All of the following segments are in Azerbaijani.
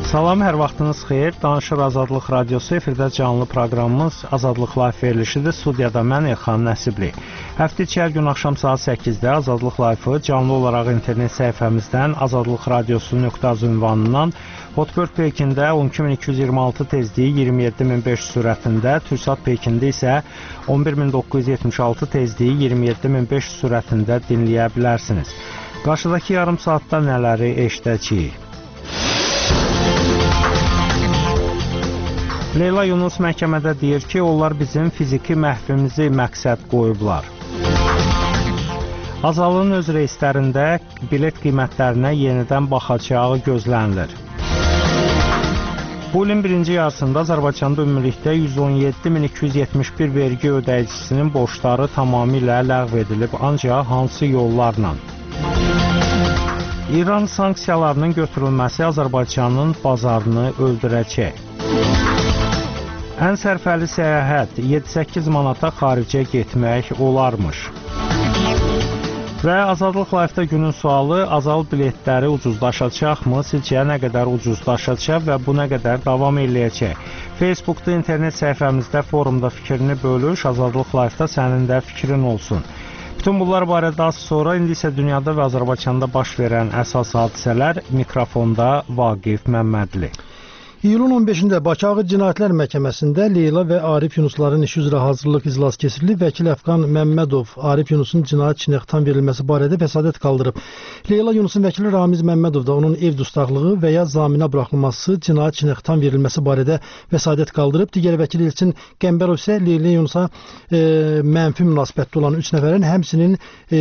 Salam, hər vaxtınız xeyir. Danışır Azadlıq Radiosu, efirdə canlı proqramımız Azadlıq Live verilişidir. Studiyada mən Elxan Nəsibli. Həftə içi hər gün axşam saat 8-də Azadlıq Live-ı canlı olaraq internet səhifəmizdən azadlıqradiosu.az ünvanından Hotbird Pekində 12226 tezliyi 27500 sürətində, Türksat Pekində isə 11976 tezliyi 27500 sürətində dinləyə bilərsiniz. Qarşıdakı yarım saatda nələri eşidəcəyik? Leyla Yunus məhkəmədə deyir ki, onlar bizim fiziki məhvimizi məqsəd qoyublar. Azalın öz reyslərində bilet qiymətlərinə yenidən baxacağı gözlənilir. Bu ilin birinci yarısında Azərbaycanda ümumilikdə 117.271 vergi ödəyicisinin borcları tamamilə ləğv edilib, ancaq hansı yollarla? İran sanksiyalarının götürülməsi Azərbaycanın bazarını öldürəcək. Ən sərfəli səyahət 7-8 manata xaricə getmək olarmış. Və Azadlıq Live-da günün sualı, Azal biletləri ucuzlaşacaqmı? Sizcə nə qədər ucuzlaşacaq və bu nə qədər davam eləyəcək? Facebookda, internet səhifəmizdə, forumda fikrini bölüş, Azadlıq Live-da sənin də fikrin olsun. Bütün bunlar barədə az sonra, indi isə dünyada və Azərbaycanda baş verən əsas hadisələr, mikrofonda Vaqif Məmmədli. İyulun 15-də Bakı Ağır Cinayətlər Məhkəməsində Leyla və Arif Yunusların işi üzrə hazırlıq iclası keçirilib. Vəkil Əfqan Məmmədov Arif Yunusun cinayət işinə xitam verilməsi barədə vəsadət qaldırıb. Leyla Yunusun vəkili Ramiz Məmmədov da onun ev dustaqlığı və ya zaminə buraxılması, cinayət işinə xitam verilməsi barədə vəsadət qaldırıb. Digər vəkil Elçin Qəmbərov isə Leyla Yunusa mənfi münasibətdə olan 3 nəfərin, həmçinin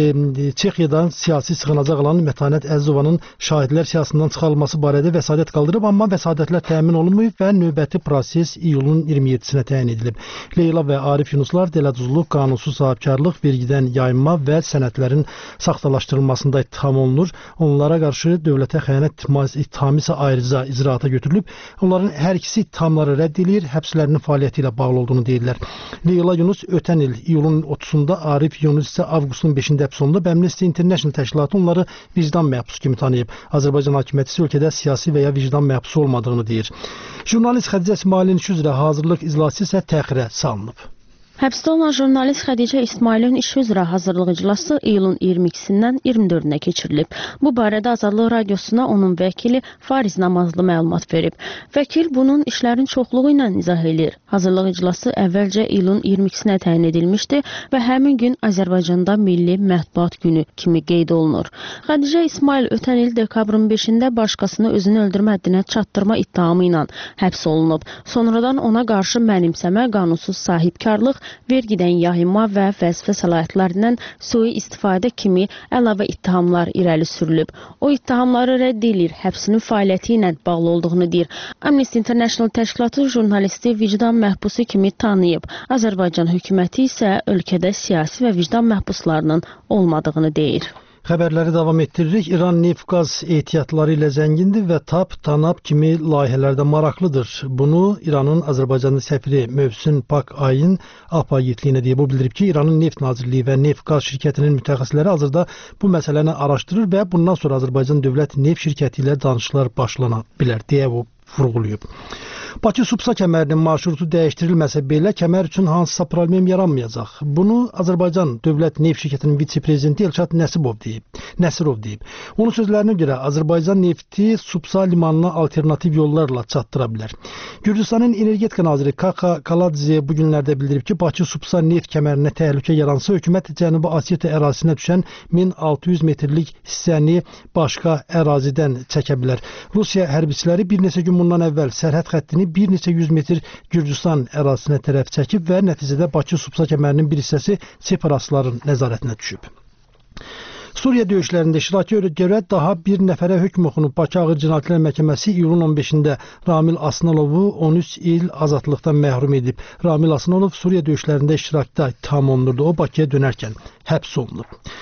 Çexiyadan siyasi sığınacaq alan Mətanət Əzizovanın şahidlər siyasından çıxarılması barədə vəsadət qaldırıb, amma vəsadətlər təmin olunmayıb və növbəti proses iyulun 27-sinə təyin edilib. Leyla və Arif Yunuslar dələduzluq, qanunsuz sahibkarlıq, vergidən yayınma və sənədlərin saxtalaşdırılmasında ittiham olunur. Onlara qarşı dövlətə xəyanət ittihamı isə ayrıca icraata götürülüb. Onların hər ikisi ittihamları rədd edir, həbslərinin fəaliyyəti ilə bağlı olduğunu deyirlər. Leyla Yunus ötən il iyulun 30-da, Arif Yunus isə avqustun 5-də həbs olunub. Amnesty International təşkilatı onları vicdan məhbusu kimi tanıyıb. Azərbaycan hakimiyyəti ölkədə siyasi və ya vicdan məhbusu olmadığını deyir. Jurnalist Xədicə İsmailin işi üzrə hazırlıq iclası isə təxirə salınıb. Həbsdə olan jurnalist Xədicə İsmailin işi üzrə hazırlıq iclası iyulun 22-dən 24-nə keçirilib. Bu barədə Azadlıq Radiosuna onun vəkili Fariz Namazlı məlumat verib. Vəkil bunun işlərin çoxluğu ilə izah edir. Hazırlıq iclası əvvəlcə iyulun 22-sinə təyin edilmişdi və həmin gün Azərbaycanda Milli Mətbuat Günü kimi qeyd olunur. Xədicə İsmail ötən il dekabrın 5-də başqasını özünü öldürmə həddinə çatdırma ittihamı ilə həbs olunub. Sonradan ona qarşı mənimsəmə, qanunsuz sahibkarlıq, vergidən yayınma və vəzifə səlahiyyətlərindən sui-istifadə kimi əlavə ittihamlar irəli sürülüb. O ittihamları rədd edir, həbsinin fəaliyyəti ilə bağlı olduğunu deyir. Amnesty International təşkilatı jurnalisti vicdan məhbusu kimi tanıyıb. Azərbaycan hökuməti isə ölkədə siyasi və vicdan məhbuslarının olmadığını deyir. Xəbərləri davam etdiririk. İran neft-qaz ehtiyatları ilə zəngindir və TAP, TANAP kimi layihələrdə maraqlıdır. Bunu İranın Azərbaycanda səfiri Mövsün Pak Ayin APA agentliyinə deyib. O bildirib ki, İranın Neft Nazirliyi və Neft-qaz şirkətinin mütəxəssisləri hazırda bu məsələni araşdırır və bundan sonra Azərbaycan Dövlət Neft şirkəti ilə danışıqlar başlana bilər deyə o vurğulayıb. Bakı-Supsa kəmərinin marşrutu dəyişdirilməsə belə kəmər üçün hansısa problem yaranmayacaq. Bunu Azərbaycan Dövlət Neft şirkətinin vitse-prezidenti Elşad Nəsirov deyib. Onun sözlərinə görə Azərbaycan nefti Supsa limanına alternativ yollarla çatdıra bilər. Gürcüstanın energetika naziri Kaka Kaladze bu günlərdə bildirib ki, Bakı-Supsa neft kəmərinə təhlükə yaransa, hökumət Cənubi Osetiya ərazisinə düşən 1600 metrlik hissəni başqa ərazidən çəkə bilər. Rusiya hərbiçiləri bir neçə gün bundan əvvəl sərhəd xəttini bir neçə 100 metr Gürcüstan ərazisinə tərəf çəkib və nəticədə Bakı-Supsa kəmərinin bir hissəsi separatistlərin nəzarətinə düşüb. Suriya döyüşlərində iştirakı görə daha bir nəfərə hökm oxunub. Bakı Ağır Cinayətlər Məhkəməsi iyulun 15-də Ramil Asnalovu 13 il azadlıqdan məhrum edib. Ramil Asnalov Suriya döyüşlərində iştirakda ittiham olunurdu. O Bakıya dönərkən həbs olunub.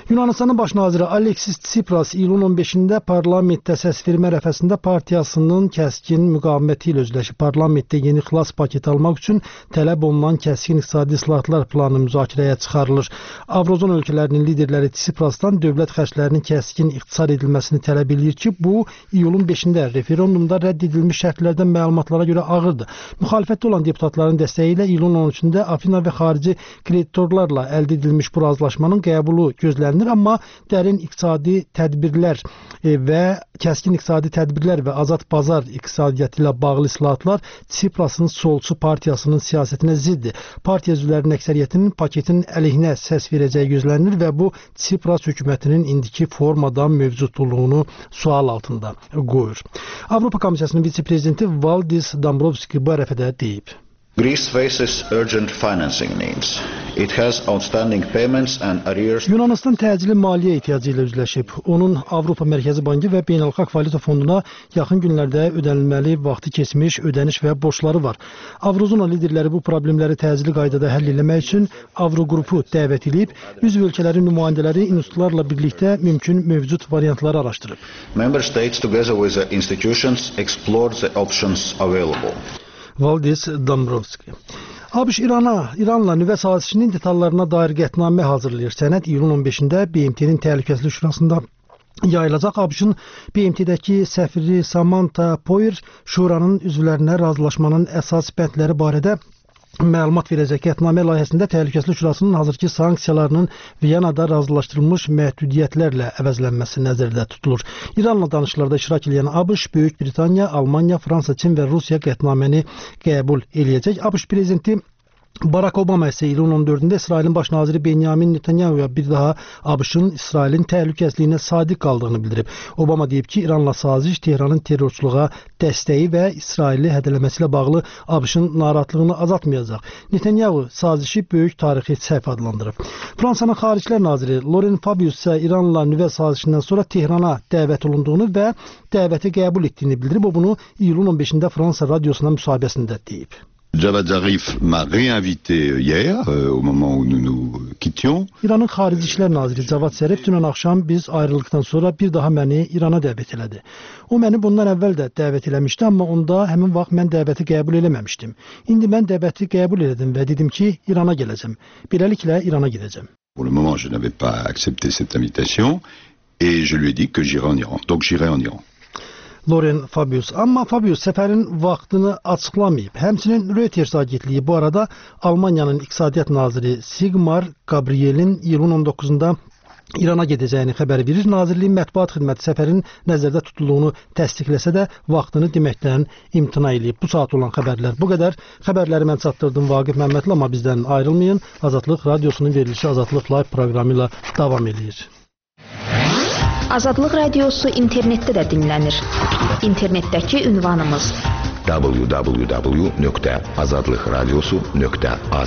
Yunanistanın baş naziri Alexis Tsipras iyulun 15-də parlamentdə səs vermə ərəfəsində partiyasının kəskin müqaviməti ilə üzləşib. Parlamentdə yeni xilas paketi almaq üçün tələb olunan kəskin iqtisadi islahatlar planı müzakirəyə çıxarılır. Avrozon ölkələrinin liderləri Tsiprasdan dövlət xərclərinin kəskin ixtisar edilməsini tələb edir ki, bu iyulun 5-də referendumda rədd edilmiş şərtlərdən məlumatlara görə ağırdır. Müxalifətdə olan deputatların dəstəyi ilə iyulun 13-də Afina və xarici kreditorlarla əldə edilmiş bu razılaşmanın qəbulu gözlənilir. Amma dərin iqtisadi tədbirlər və kəskin iqtisadi tədbirlər və azad bazar iqtisadiyyatı ilə bağlı islahatlar Tsiprasın solçu partiyasının siyasətinə ziddir. Partiya üzvlərinin əksəriyyətinin paketin əleyhinə səs verəcəyi gözlənilir və bu Tsipras hökumətinin indiki formadan mövcudluğunu sual altında qoyur. Avropa Komissiyasının vitse-prezidenti Valdis Dombrovskis bu ərəfədə deyib. Greece faces urgent financing needs. It has outstanding payments and arrears. Yunanistan təcili maliyyə ehtiyacı ilə üzləşib. Onun Avropa Mərkəzi Bankı və Beynəlxalq Valyuta Fonduna yaxın günlərdə ödənilməli vaxtı keçmiş ödəniş və borcları var. Avrozona liderləri bu problemləri təcili qaydada həll etmək üçün Avrogrupu dəvət edib, üzv ölkələrin nümayəndələri institutlarla birlikdə mümkün mövcud variantları araşdırıb. Member states together with the institutions explored the options available. Valdis Dombrovskis. ABŞ İranla nüvə sazişinin detallarına dair qətnamə hazırlayır. Sənəd iyulun 15-də BMT-nin Təhlükəsizlik Şurasında yayılacaq. ABŞ-ın BMT-dəki səfiri Samantha Power şuranın üzvlərinə razılaşmanın əsas bəndləri barədə məlumat verəcək. Qətnamə layihəsində Təhlükəsizlik Şurasının hazırki sanksiyalarının Viyanada razılaşdırılmış məhdudiyyətlərlə əvəzlənməsi nəzərdə tutulur. İranla danışıqlarda iştirak edən ABŞ, Böyük Britaniya, Almaniya, Fransa, Çin və Rusiya qətnaməni qəbul eləyəcək. ABŞ prezidenti Barack Obama isə iyulun 14-də İsrailin baş naziri Benyamin Netanyahu'ya bir daha ABŞ-ın İsrailin təhlükəsizliyinə sadiq qaldığını bildirib. Obama deyib ki, İranla saziş Tehranın terrorçuluğa dəstəyi və İsraili hədələməsi ilə bağlı ABŞ-ın narahatlığını azaltmayacaq. Netanyahu sazişi böyük tarixi səhv adlandırıb. Fransanın Xaricilər naziri Laurent Fabius isə İranla nüvə sazişindən sonra Tehrana dəvət olunduğunu və dəvəti qəbul etdiyini bildirib. O bunu iyulun 15-də Fransa radiosuna müsahibəsində deyib. Javad Zarif m'a réinvité hier, au moment où nous quittions. İranın Xarici İşlər naziri Javad Zarif dünən axşam biz ayrıldıqdan sonra bir daha məni İrana dəvət elədi. O məni bundan əvvəl də dəvət eləmişdi, amma onda həmin vaxt mən dəvəti qəbul eləməmişdim. İndi mən dəvəti qəbul elədim və dedim ki, İrana gələcəm. Beləliklə İrana gedəcəm. Pour le moment, je n'avais pas accepté cette invitation et je lui ai dit que j'irai en Iran. Donc j'irai en Iran. Laurent Fabius. Amma Fabius səfərin vaxtını açıqlamayıb. Həmçinin Reuters agentliyi bu arada Almaniyanın iqtisadiyyat naziri Sigmar Gabriel'in iyulun 19-da İrana gedəcəyini xəbər verir. Nazirliyin mətbuat xidməti səfərin nəzərdə tutulduğunu təsdiqləsə də vaxtını deməkdən imtina eləyib. Bu saat olan xəbərlər bu qədər. Xəbərləri mən çatdırdım Vaqif Məmmədli, amma bizdən ayrılmayın. Azadlıq Radiosunun verilişi Azadlıq Live proqramı ilə davam edir. Azadlıq Radiosu internetdə də dinlənir. İnternetdəki ünvanımız www.azadlıqradiosu.az.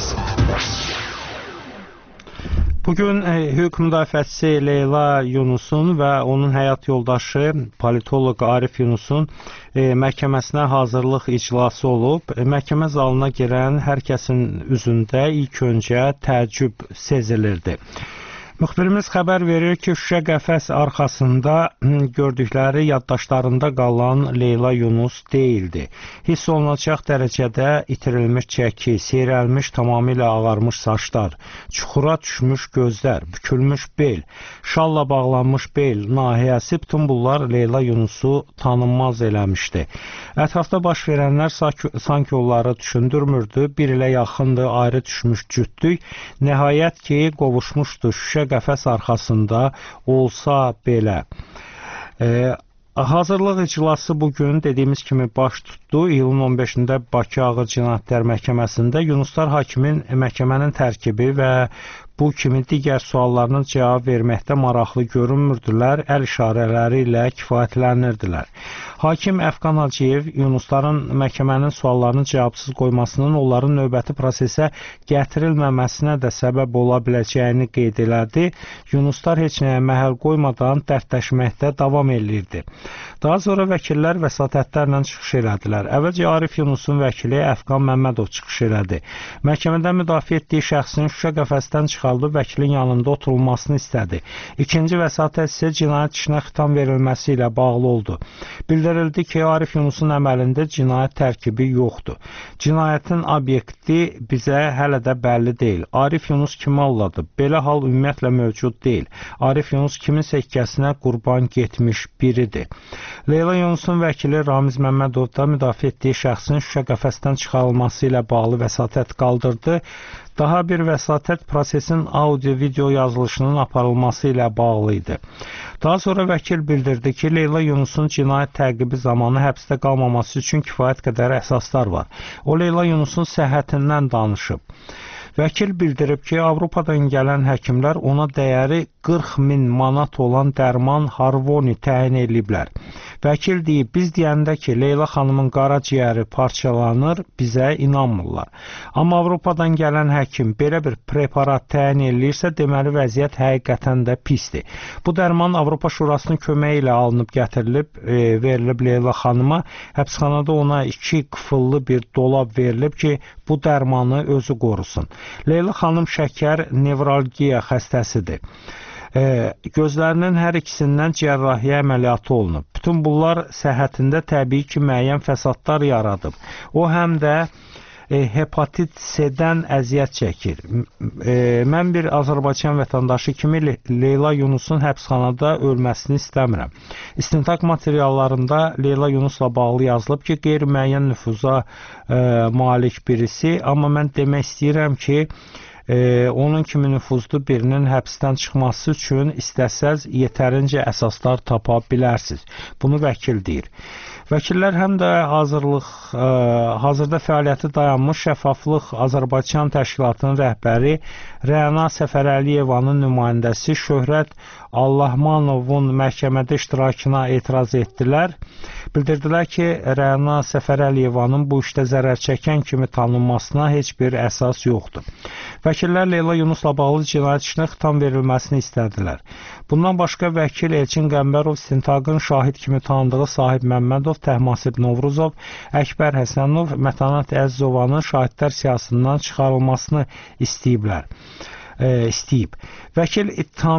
Bugün hüquq müdafiəçisi Leyla Yunusun və onun həyat yoldaşı politoloq Arif Yunusun məhkəməsinə hazırlıq iclası olub. Məhkəmə zalına girən hər kəsin üzündə ilk öncə təəccüb sezilirdi. Müxbirimiz xəbər verir ki, şüşə qəfəs arxasında gördükləri yaddaşlarında qalan Leyla Yunus deyildi. Hiss olunacaq dərəcədə itirilmiş çəki, seyrəlmiş tamamilə ağarmış saçlar, çuxura düşmüş gözlər, bükülmüş bel, şalla bağlanmış bel nahiyəsi, bütün bunlar Leyla Yunusu tanınmaz eləmişdi. Ətrafda baş verənlər sanki onları düşündürmürdü. Bir ilə yaxındır ayrı düşmüş cütlük. Nəhayət ki, qovuşmuşdu şüşə qəfəs arxasında olsa belə. Hazırlıq iclası bugün dediyimiz kimi baş tutdu. İyulun 15-də Bakı Ağır Cinayətlər Məhkəməsində Yunuslar hakimin məhkəmənin tərkibi və bu kimi digər suallarına cavab verməkdə maraqlı görünmürdülər, əl işarələri ilə kifayətlənirdilər. Hakim Əfqan Hacıyev Yunusların məhkəmənin suallarını cavabsız qoymasının onların növbəti prosesə gətirilməməsinə də səbəb ola biləcəyini qeyd elədi. Yunuslar heç nəyə məhəl qoymadan dərdləşməkdə davam edirdi. Daha sonra vəkillər vəsatətlərlə çıxış elədilər. Əvvəlcə Arif Yunusun vəkili Əfqan Məmmədov çıxış elədi. Məhkəmədə müdafiə etdiyi şəxsin şüşə qəfəsdən çıxarılması çıxarılıb vəkilin yanında oturulmasını istədi. İkinci vəsatət isə cinayət işinə xitam verilməsi ilə bağlı oldu. Bildirildi ki, Arif Yunusun əməlində cinayət tərkibi yoxdur. Cinayətin obyekti bizə hələ də bəlli deyil. Arif Yunus kimi alladıb? Belə hal ümumiyyətlə mövcud deyil. Arif Yunus kiminsə hikkəsinə qurban getmiş biridir. Leyla Yunusun vəkili Ramiz Məmmədov da müdafiə etdiyi şəxsin şüşə qəfəsdən çıxarılması ilə bağlı vəsatət qaldırdı. Daha bir vəsatət prosesin audio-video yazılışının aparılması ilə bağlı idi. Daha sonra vəkil bildirdi ki, Leyla Yunusun cinayət təqibi zamanı həbsdə qalmaması üçün kifayət qədər əsaslar var. O, Leyla Yunusun səhhətindən danışıb. Vəkil bildirib ki, Avropadan gələn həkimlər ona dəyəri 40.000 manat olan dərman Harvoni təyin ediblər. Vəkil deyib, biz deyəndə ki, Leyla xanımın qaraciyəri parçalanır, bizə inanmırlar. Amma Avropadan gələn həkim belə bir preparat təyin edilirsə, deməli vəziyyət həqiqətən də pisdir. Bu dərman Avropa Şurasının köməyi ilə alınıb gətirilib, verilib Leyla xanıma. Həbsxanada ona 2 qıfıllı bir dolab verilib ki, bu dərmanı özü qorusun. Leyla xanım şəkər nevralgiya xəstəsidir. Gözlərinin hər ikisindən cərrahiyyə əməliyyatı olunub. Bütün bunlar səhhətində təbii ki, müəyyən fəsadlar yaradıb. O həm də hepatit C-dən əziyyət çəkir. Mən bir Azərbaycan vətəndaşı kimi Leyla Yunusun həbsxanada ölməsini istəmirəm. İstintaq materiallarında Leyla Yunusla bağlı yazılıb ki, qeyri-müəyyən nüfuza malik birisi, amma mən demək istəyirəm ki, onun kimi nüfuzlu birinin həbsdən çıxması üçün istəsəz yetərincə əsaslar tapa bilərsiniz. Bunu vəkil deyir. Vəkillər həm də hazırda fəaliyyəti dayanmış Şəffaflıq Azərbaycan Təşkilatının rəhbəri Rəna Səfərəliyevanın nümayəndəsi Şöhrət Allahmanovun məhkəmədə iştirakına etiraz etdilər. Bildirdilər ki, Rəna Səfərəliyevanın bu işdə zərər çəkən kimi tanınmasına heç bir əsas yoxdur. Vəkillər Leyla Yunusla bağlı cinayət işinə xitam verilməsini istədilər. Bundan başqa vəkil Elçin Qəmbərov istintaqın şahid kimi tanıdığı Sahib Məmmədov, Təhmasib Novruzov, Əkbər Həsənov, Mətanət Əzzovanın şahidlər siyasından çıxarılmasını istəyib. Vəkil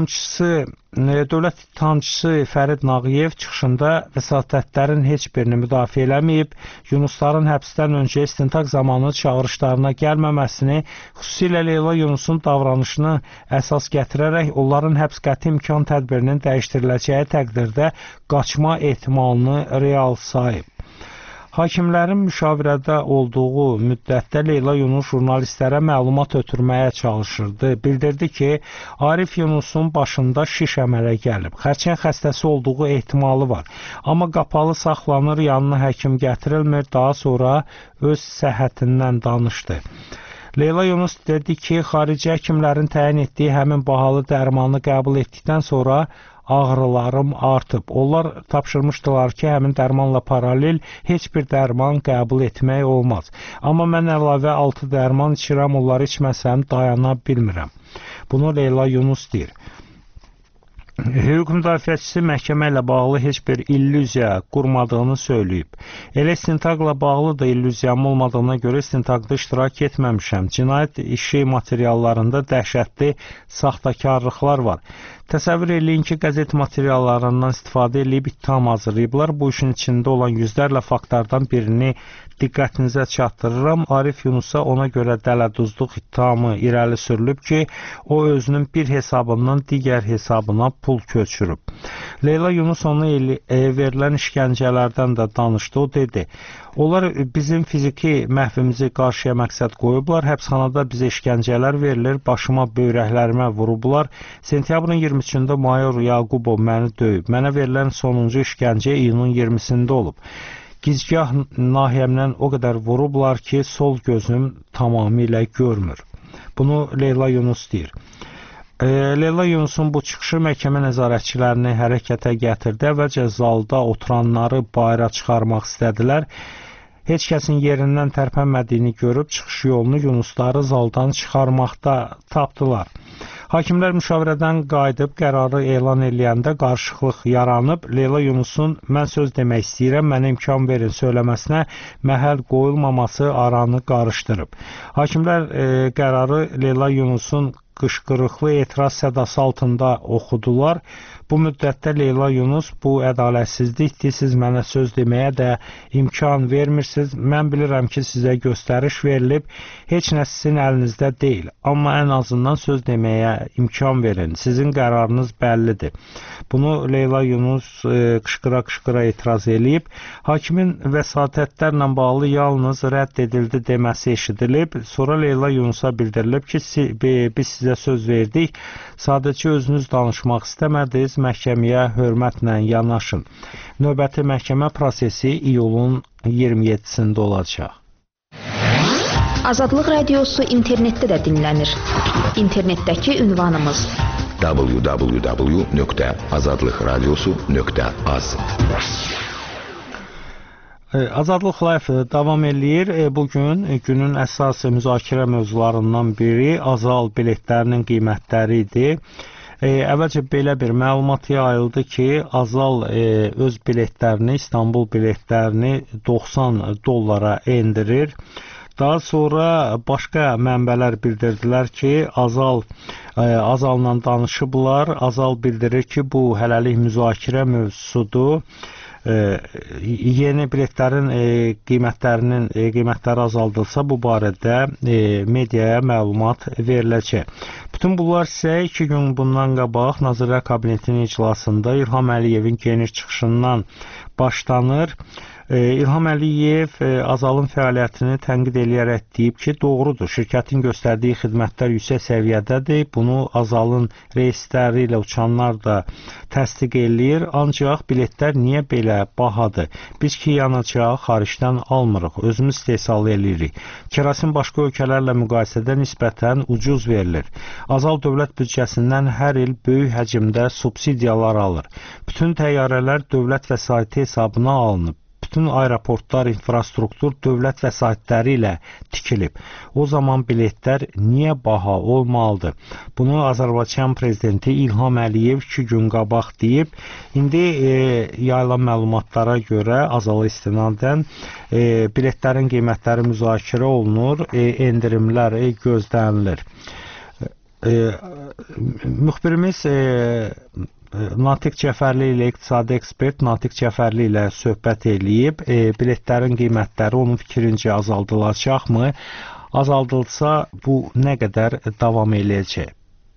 dövlət ittihamçısı Fərid Nağıyev çıxışında vəsatətlərin heç birini müdafiə eləməyib, Yunusların həbsdən öncə istintaq zamanı çağırışlarına gəlməməsini, xüsusilə Leyla Yunusun davranışını əsas gətirərək onların həbs qəti imkan tədbirinin dəyişdiriləcəyi təqdirdə qaçma ehtimalını real sayıb. Hakimlərin müşavirədə olduğu müddətdə Leyla Yunus jurnalistlərə məlumat ötürməyə çalışırdı. Bildirdi ki, Arif Yunusun başında şiş əmələ gəlib. Xərçəng xəstəsi olduğu ehtimalı var. Amma qapalı saxlanır, yanına həkim gətirilmir, daha sonra öz səhhətindən danışdı. Leyla Yunus dedi ki, xarici həkimlərin təyin etdiyi həmin bahalı dərmanı qəbul etdikdən sonra ağrılarım artıb. Onlar tapşırmışdılar ki, həmin dərmanla paralel heç bir dərman qəbul etmək olmaz. Amma mən əlavə 6 dərman içirəm, onları içməsəm dayana bilmirəm. Bunu Leyla Yunus deyir. Hüquq müdafiəçisi məhkəmə ilə bağlı heç bir illüziya qurmadığını söyləyib. Elə istintaqla bağlı da illüziyam olmadığına görə istintaqda iştirak etməmişəm. Cinayət işi materiallarında dəhşətli saxtakarlıqlar var. Təsəvvür eləyin ki, qəzet materiallarından istifadə edib ittiham hazırlayıblar. Bu işin içində olan yüzlərlə faktlardan birini diqqətinizə çatdırıram. Arif Yunusa ona görə dələduzluq ittihamı irəli sürülüb ki, o özünün bir hesabından digər hesabına pul köçürüb. Leyla Yunus ona verilən işgəncələrdən də danışdı. O dedi, onlar bizim fiziki məhvimizi qarşıya məqsəd qoyublar. Həbsxanada bizə işgəncələr verilir, başıma, böyrəklərimə vurublar. Sentyabrın 23-də mayor Yaqubov məni döyüb. Mənə verilən sonuncu işgəncə iyunun 20-sində olub. Gizgah nahiyəmdən o qədər vurublar ki, sol gözüm tamamilə görmür. Bunu Leyla Yunus deyir. Leyla Yunusun bu çıxışı məhkəmə nəzarətçilərini hərəkətə gətirdi. Əvvəlcə zalda oturanları bayıra çıxarmaq istədilər. Heç kəsin yerindən tərpənmədiyini görüb çıxış yolunu Yunusları zaldan çıxarmaqda tapdılar. Hakimlər müşavirədən qayıdıb qərarı elan eləyəndə qarışıqlıq yaranıb. Leyla Yunusun mən söz demək istəyirəm, mənə imkan verin söyləməsinə məhəl qoyulmaması aranı qarışdırıb. Hakimlər qərarı Leyla Yunusun qışqırıqlı etiraz sədası altında oxudular. Bu müddətdə Leyla Yunus, bu ədalətsizlikdir, siz mənə söz deməyə də imkan vermirsiniz. Mən bilirəm ki, sizə göstəriş verilib, heç nə sizin əlinizdə deyil. Amma ən azından söz deməyə imkan verin, sizin qərarınız bəllidir. Bunu Leyla Yunus qışqıra-qışqıra etiraz eləyib. Hakimin vəsatətlərlə bağlı yalnız rədd edildi deməsi eşidilib. Sonra Leyla Yunusa bildirilib ki, biz sizə söz verdik, sadəcə özünüz danışmaq istəmədiniz, məhkəməyə hörmətlə yanaşın. Növbəti məhkəmə prosesi iyulun 27-sində olacaq. Azadlıq Radiosu internetdə də dinlənir. İnternetdəki ünvanımız www.azadlıqradiosu.az. Azadlıq Live davam eləyir. Bugün günün əsas müzakirə mövzularından biri Azal biletlərinin qiymətləri idi. Əvvəlcə belə bir məlumat yayıldı ki, Azal öz biletlərini, İstanbul biletlərini $90 endirir. Daha sonra başqa mənbələr bildirdilər ki, Azal'la danışıblar. Azal bildirir ki, bu hələlik müzakirə mövzusudur. Yeni biletlərin qiymətləri azaldılsa, bu barədə mediaya məlumat veriləcək. Bütün bunlar isə 2 gün bundan qabaq Nazirlər Kabinetinin iclasında İlham Əliyevin geniş çıxışından başlanır. İlham Əliyev Azal'ın fəaliyyətini tənqid eləyərək deyib ki, doğrudur, şirkətin göstərdiyi xidmətlər yüksək səviyyədədir. Bunu Azal'ın reysləri ilə uçanlar da təsdiq eləyir. Ancaq biletlər niyə belə bahadır? Biz ki, yanacaq xaricdən almırıq, özümüz istehsal eləyirik. Kerasin başqa ölkələrlə müqayisədə nisbətən ucuz verilir. Azal dövlət büdcəsindən hər il böyük həcmdə subsidiyalar alır. Bütün təyyarələr dövlət vəsaiti hesabına alınıb. Bütün aeroportlar, infrastruktur dövlət vəsaitləri ilə tikilib. O zaman biletlər niyə baha olmalıdır? Bunu Azərbaycan prezidenti İlham Əliyev 2 gün qabaq deyib. İndi yayılan məlumatlara görə Azala istinadən biletlərin qiymətləri müzakirə olunur, endirimlər gözlənilir. Müxbirimiz Natiq Cəfərli ilə iqtisadi ekspert Natiq Cəfərli ilə söhbət eləyib. Biletlərin qiymətləri onun fikrincə azaldılacaqmı? Azaldılsa bu nə qədər davam eləyəcək?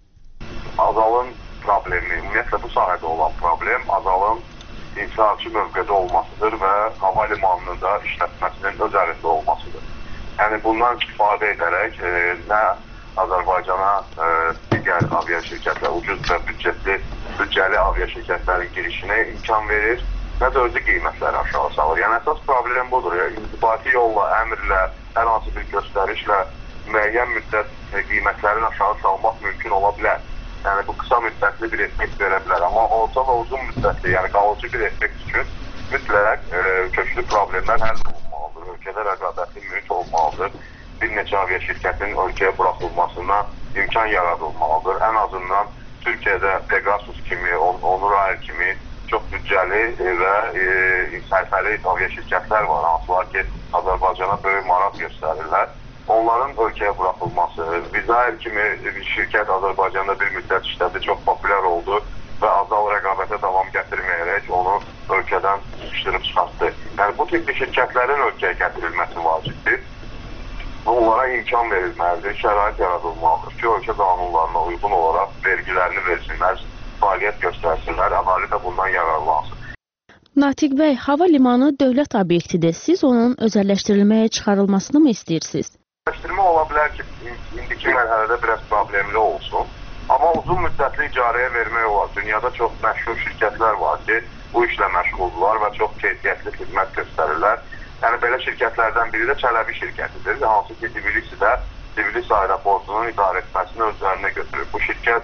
Azalın problemi, ümumiyyətlə bu sahədə olan problem Azalın inşaatçı mövqedə olmasıdır və hava limanının da işlətməsinin öz əlində olmasıdır. Yəni bundan istifadə edərək nə Azərbaycana digər avia şirkətlər, ucuz və büdcəli avia şirkətlərin girişinə imkan verir, nə də özü qiymətləri aşağı salır. Yəni əsas problem budur. İntibati yolla, əmrlə, hər hansı bir göstərişlə müəyyən müddət qiymətlərin aşağı salmaq mümkün ola bilər. Yəni bu qısa müddətli bir effekt verə bilər. Amma orta və uzun müddətli, yəni qalıcı bir effekt üçün mütləq köklü problemlər həll olunmalıdır. Ölkədə rəqabətli mühit olmalıdır. Bir neçə avia şirkətin ölkəyə buraxılmasına imkan yaradılmalıdır. Ən azından Türkiyədə Pegasus kimi, Onur Air kimi çox büdcəli və sərfəli avia şirkətlər var, hansılar ki, Azərbaycana böyük maraq göstərirlər. Onların ölkəyə buraxılması, Vizair kimi bir şirkət Azərbaycanda bir müddət işlədi, çox populyar oldu və Azal rəqabətə davam gətirməyərək onu ölkədən sıxışdırıb çıxartdı. Yəni bu tipli şirkətlərin ölkəyə gətirilməsi vacibdir. Onlara imkan verilməlidir, şərait yaradılmalıdır ki, ölkə qanunlarına uyğun olaraq vergilərini versinlər, fəaliyyət göstərsinlər, əhali də bundan yararlansın. Natiq bəy, hava limanı dövlət obyektidir. Siz onun özəlləşdirilməyə çıxarılmasını mı istəyirsiniz? Özəlləşdirmə ola bilər ki, indiki mərhələdə biraz problemli olsun. Amma uzun müddətli icarəyə vermək olar. Dünyada çox məşhur şirkətlər var ki, bu işlə məşğuldurlar və çox keyfiyyətli xidmət göstərirlər. Yəni belə şirkətlərdən biri də Çələbi şirkətidir. Hansı ki, Tbilisi aeroportunun idarə etməsini özlərinə götürür. Bu şirkət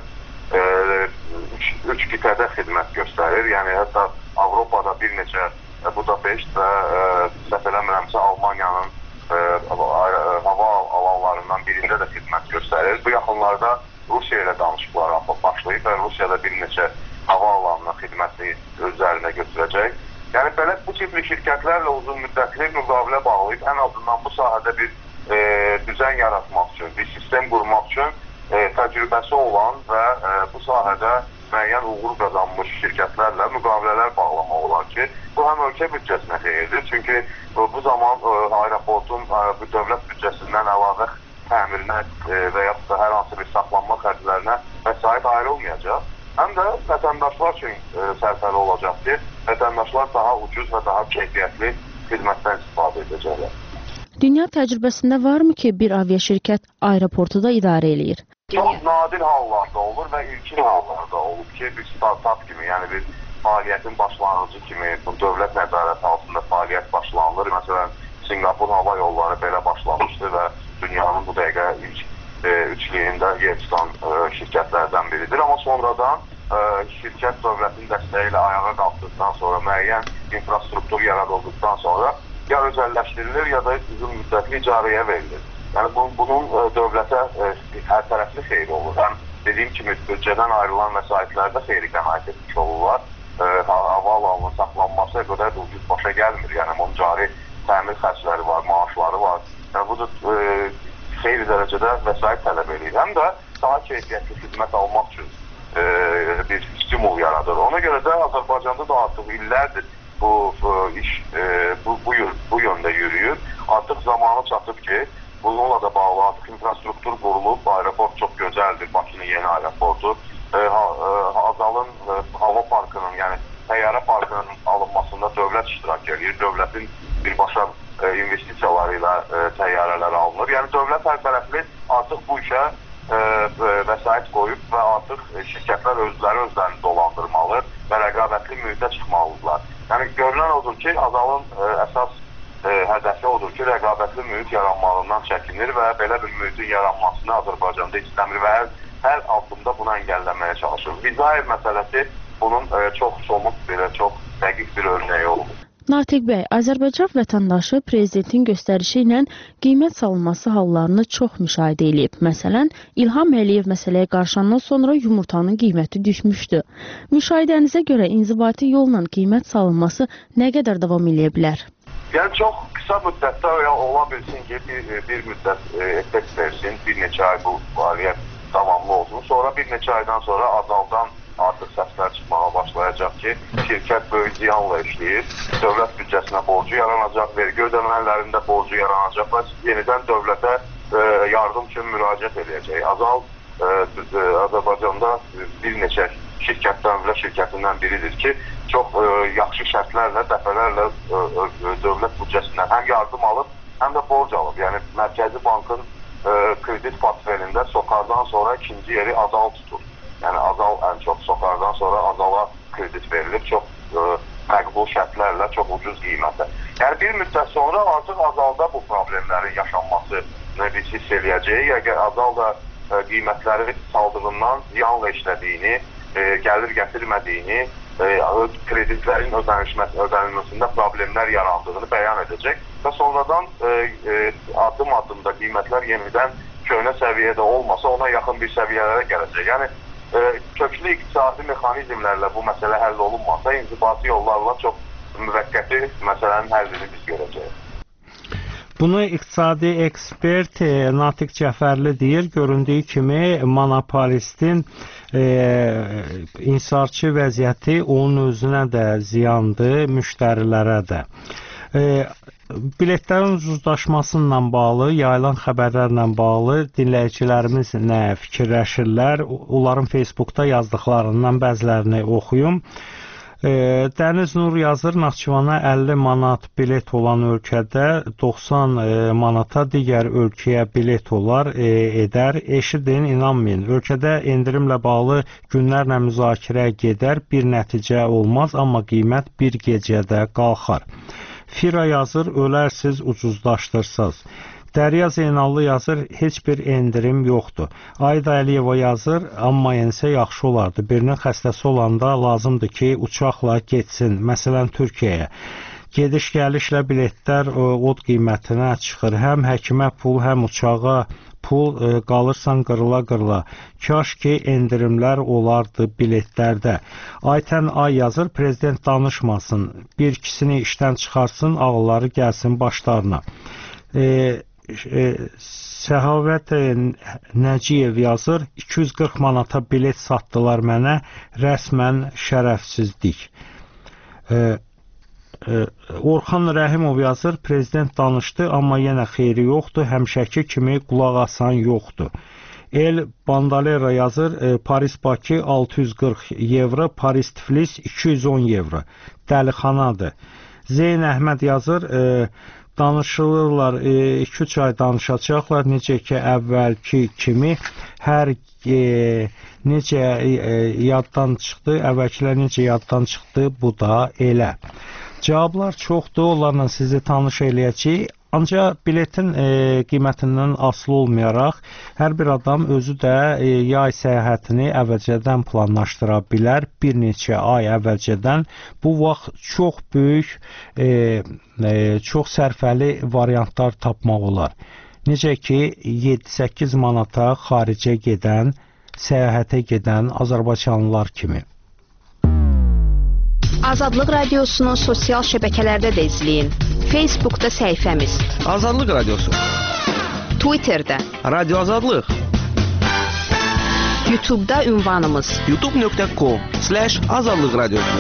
3 qitədə xidmət göstərir. Yəni hətta Avropada bir neçə Budapeşt və səhv eləmirəmsə Almaniyanın hava alanlarından birində də xidmət göstərir. Bu yaxınlarda Rusiya ilə danışıqlar başlayıb və Rusiyada bir neçə hava alanına xidmətini özlərinə götürəcək. Yəni belə bu tipli şirkətlərlə uzun müddətli müqavilə bağlayıb ən azından bu sahədə bir düzən yaratmaq üçün, bir sistem qurmaq üçün təcrübəsi sahədə müəyyən uğur qazanmış şirkətlərlə müqavilələr bağlamaq olar ki, bu həm ölkə büdcəsinə xeyirdir. Çünki bu zaman aeroportun bu dövlət büdcəsindən əlavə təmirinə və yaxud da hər hansı bir saxlanma xərclərinə vəsait ayrılmayacaq. Həm də vətəndaşlar üçün sərfəli olacaq ki, vətəndaşlar daha ucuz və daha keyfiyyətli xidmətdən istifadə edəcəklər. Dünya təcrübəsində varmı ki, bir aviaşirkət aeroportu da idarə eləyir? Çox nadir hallarda olur və ilkin hallarda olur ki, bir start-up kimi, yəni bir fəaliyyətin başlanğıcı kimi bu dövlət nəzarəti altında fəaliyyət başlanılır. Məsələn, Singapur hava yolları belə başlamışdı və dünyanın bu dəqiqə ilk üçlüyündə yer tutan şirkətlərdən biridir. Amma sonradan şirkət dövlətin dəstəyi ilə ayağa qalxdıqdan sonra, müəyyən infrastruktur yaradıldıqdan sonra ya özəlləşdirilir, ya da uzun müddətli icarəyə verilir. Yəni bunun dövlətə hər tərəfli xeyri olur. Həm dediyim kimi büdcədən ayrılan vəsaitlərdə xeyri qənaət etmiş olurlar. Havaalanının saxlanması qədər də ucuz başa gəlmir. Yəni onun cari təmir xərcləri var, maaşları var. Yəni bu da xeyli dərəcədə vəsait tələb edir. Həm də daha keyfiyyətli xidmət almaq üçün bir stimul yaradır. Ona görə də Azərbaycanda da artıq illərdir bu iş bu yöndə yürüyür. Artıq zamanı çatıb ki, bununla da bağlı artıq infrastruktur qurulub, aeroport çox gözəldir, Bakının yeni aeroportu. Azalın hava parkının, yəni təyyarə parkının alınmasında dövlət iştirak edir. Dövlətin birbaşa investisiyaları ilə təyyarələr alınır. Yəni dövlət hər tərəfli artıq bu işə vəsait qoyub və artıq şirkətlər özlərini dolandırmalı və rəqabətli mühitə çıxmalıdırlar. Yəni görünən odur ki, Azalın əsas hədəfi odur ki, rəqabətli mühit yaranmalından çəkinir və belə bir mühitin yaranmasını Azərbaycanda istəmir və hər addımda bunu əngəlləməyə çalışır. Vizayev məsələsi bunun çox somut, çox dəqiq bir örnəyi olur. Natiq bəy, Azərbaycan vətəndaşı prezidentin göstərişi ilə qiymət salınması hallarını çox müşahidə edib. Məsələn, İlham Əliyev məsələyə qarşılandan sonra yumurtanın qiyməti düşmüşdü. Müşahidənizə görə inzibati yolla qiymət salınması nə qədər davam edə bilər? Yəni çox qısa müddətdə ola bilsin ki, bir müddət effekt versin, bir neçə ay bu fəaliyyət davamlı olsun. Sonra bir neçə aydan sonra Azaldan artıq səslər çıxmağa başlayacaq ki, şirkət böyük ziyanla işləyir, dövlət büdcəsinə borcu yaranacaq, vergi ödəmələrində borcu yaranacaq və yenidən dövlətə yardım üçün müraciət edəcək. Azal Azərbaycanda bir neçə şirkətindən biridir ki, çox yaxşı şərtlərlə, dəfələrlə dövlət büdcəsindən həm yardım alıb, həm də borc alıb. Yəni, Mərkəzi Bankın kredit portfelində SOCAR-dan sonra ikinci yeri Azal tutur. Yəni, Azal ən çox SOCAR-dan sonra Azala kredit verilir, çox məqbul şərtlərlə, çox ucuz qiymətə. Yəni, bir müddət sonra artıq Azalda bu problemlərin yaşanmasını biz hiss eləyəcəyik. Əgər Azal da qiymətləri saldığından ziyanla işlədiyini, gəlir gətirmədiyini, kreditlərin ödənilməsində problemlər yarandığını bəyan edəcək və sonradan addım-addımda qiymətlər yenidən köhnə səviyyədə olmasa ona yaxın bir səviyyələrə gələcək. Yəni, köklü iqtisadi mexanizmlərlə bu məsələ həll olunmasa, inzibati yollarla çox müvəqqəti məsələnin həllini biz görəcəyik. Bunu iqtisadi ekspert Natiq Cəfərli deyir. Göründüyü kimi monopolistin insarçı vəziyyəti onun özünə də ziyandır, müştərilərə də. Biletlərin ucuzlaşmasıyla bağlı, yayılan xəbərlərlə bağlı dinləyicilərimiz nə fikirləşirlər? Onların Facebookda yazdıqlarından bəzilərini oxuyum. Dəniz Nur yazır, Naxçıvana 50 manat bilet olan ölkədə 90 manata digər ölkəyə bilet olar, edər. Eşidin, inanmayın. Ölkədə endirimlə bağlı günlərlə müzakirə gedər, bir nəticə olmaz, amma qiymət bir gecədə qalxar. Fira yazır, ölərsiz, ucuzlaşdırsaz. Dərya Zeynallı yazır, heç bir endirim yoxdur. Ayda Əliyeva yazır, amma yensə yaxşı olardı. Birinin xəstəsi olanda lazımdır ki, uçaqla getsin, məsələn Türkiyəyə. Gediş-gəlişlə biletlər od qiymətinə çıxır. Həm həkimə pul, həm uçağa pul, qalırsan qırıla-qırıla. Kaş ki, endirimlər olardı biletlərdə. Aytən Ay yazır, prezident danışmasın, bir ikisini işdən çıxarsın, ağılları gəlsin başlarına. Səhavət Nəciyev yazır, 240 manata bilet satdılar mənə, rəsmən şərəfsizlik. Orxan Rəhimov yazır, prezident danışdı, amma yenə xeyri yoxdur, həmişəki kimi qulaq asan yoxdur. El Bandalera yazır, Paris-Bakı 640 evro, Paris-Tiflis 210 evro. Dəlixanadır. Zeyn Əhməd yazır, danışılırlar, 2-3 ay danışacaqlar, necə ki əvvəlki kimi hər necə yaddan çıxdı, əvvəlkilər necə yaddan çıxdı, bu da elə. Cavablar çoxdur, onlarla sizi tanış eləyəcəyik. Ancaq biletin qiymətindən asılı olmayaraq, hər bir adam özü də yay səyahətini əvvəlcədən planlaşdıra bilər. Bir neçə ay əvvəlcədən bu vaxt çox böyük, çox sərfəli variantlar tapmaq olar. Necə ki, 7-8 manata xaricə gedən, səyahətə gedən azərbaycanlılar kimi. Azadlıq Radiosunu sosial şəbəkələrdə də izləyin. Facebookda səhifəmiz Azadlıq Radiosu, Twitterdə Radio Azadlıq, YouTube'da ünvanımız youtube.com/Azadlıq Radiosu.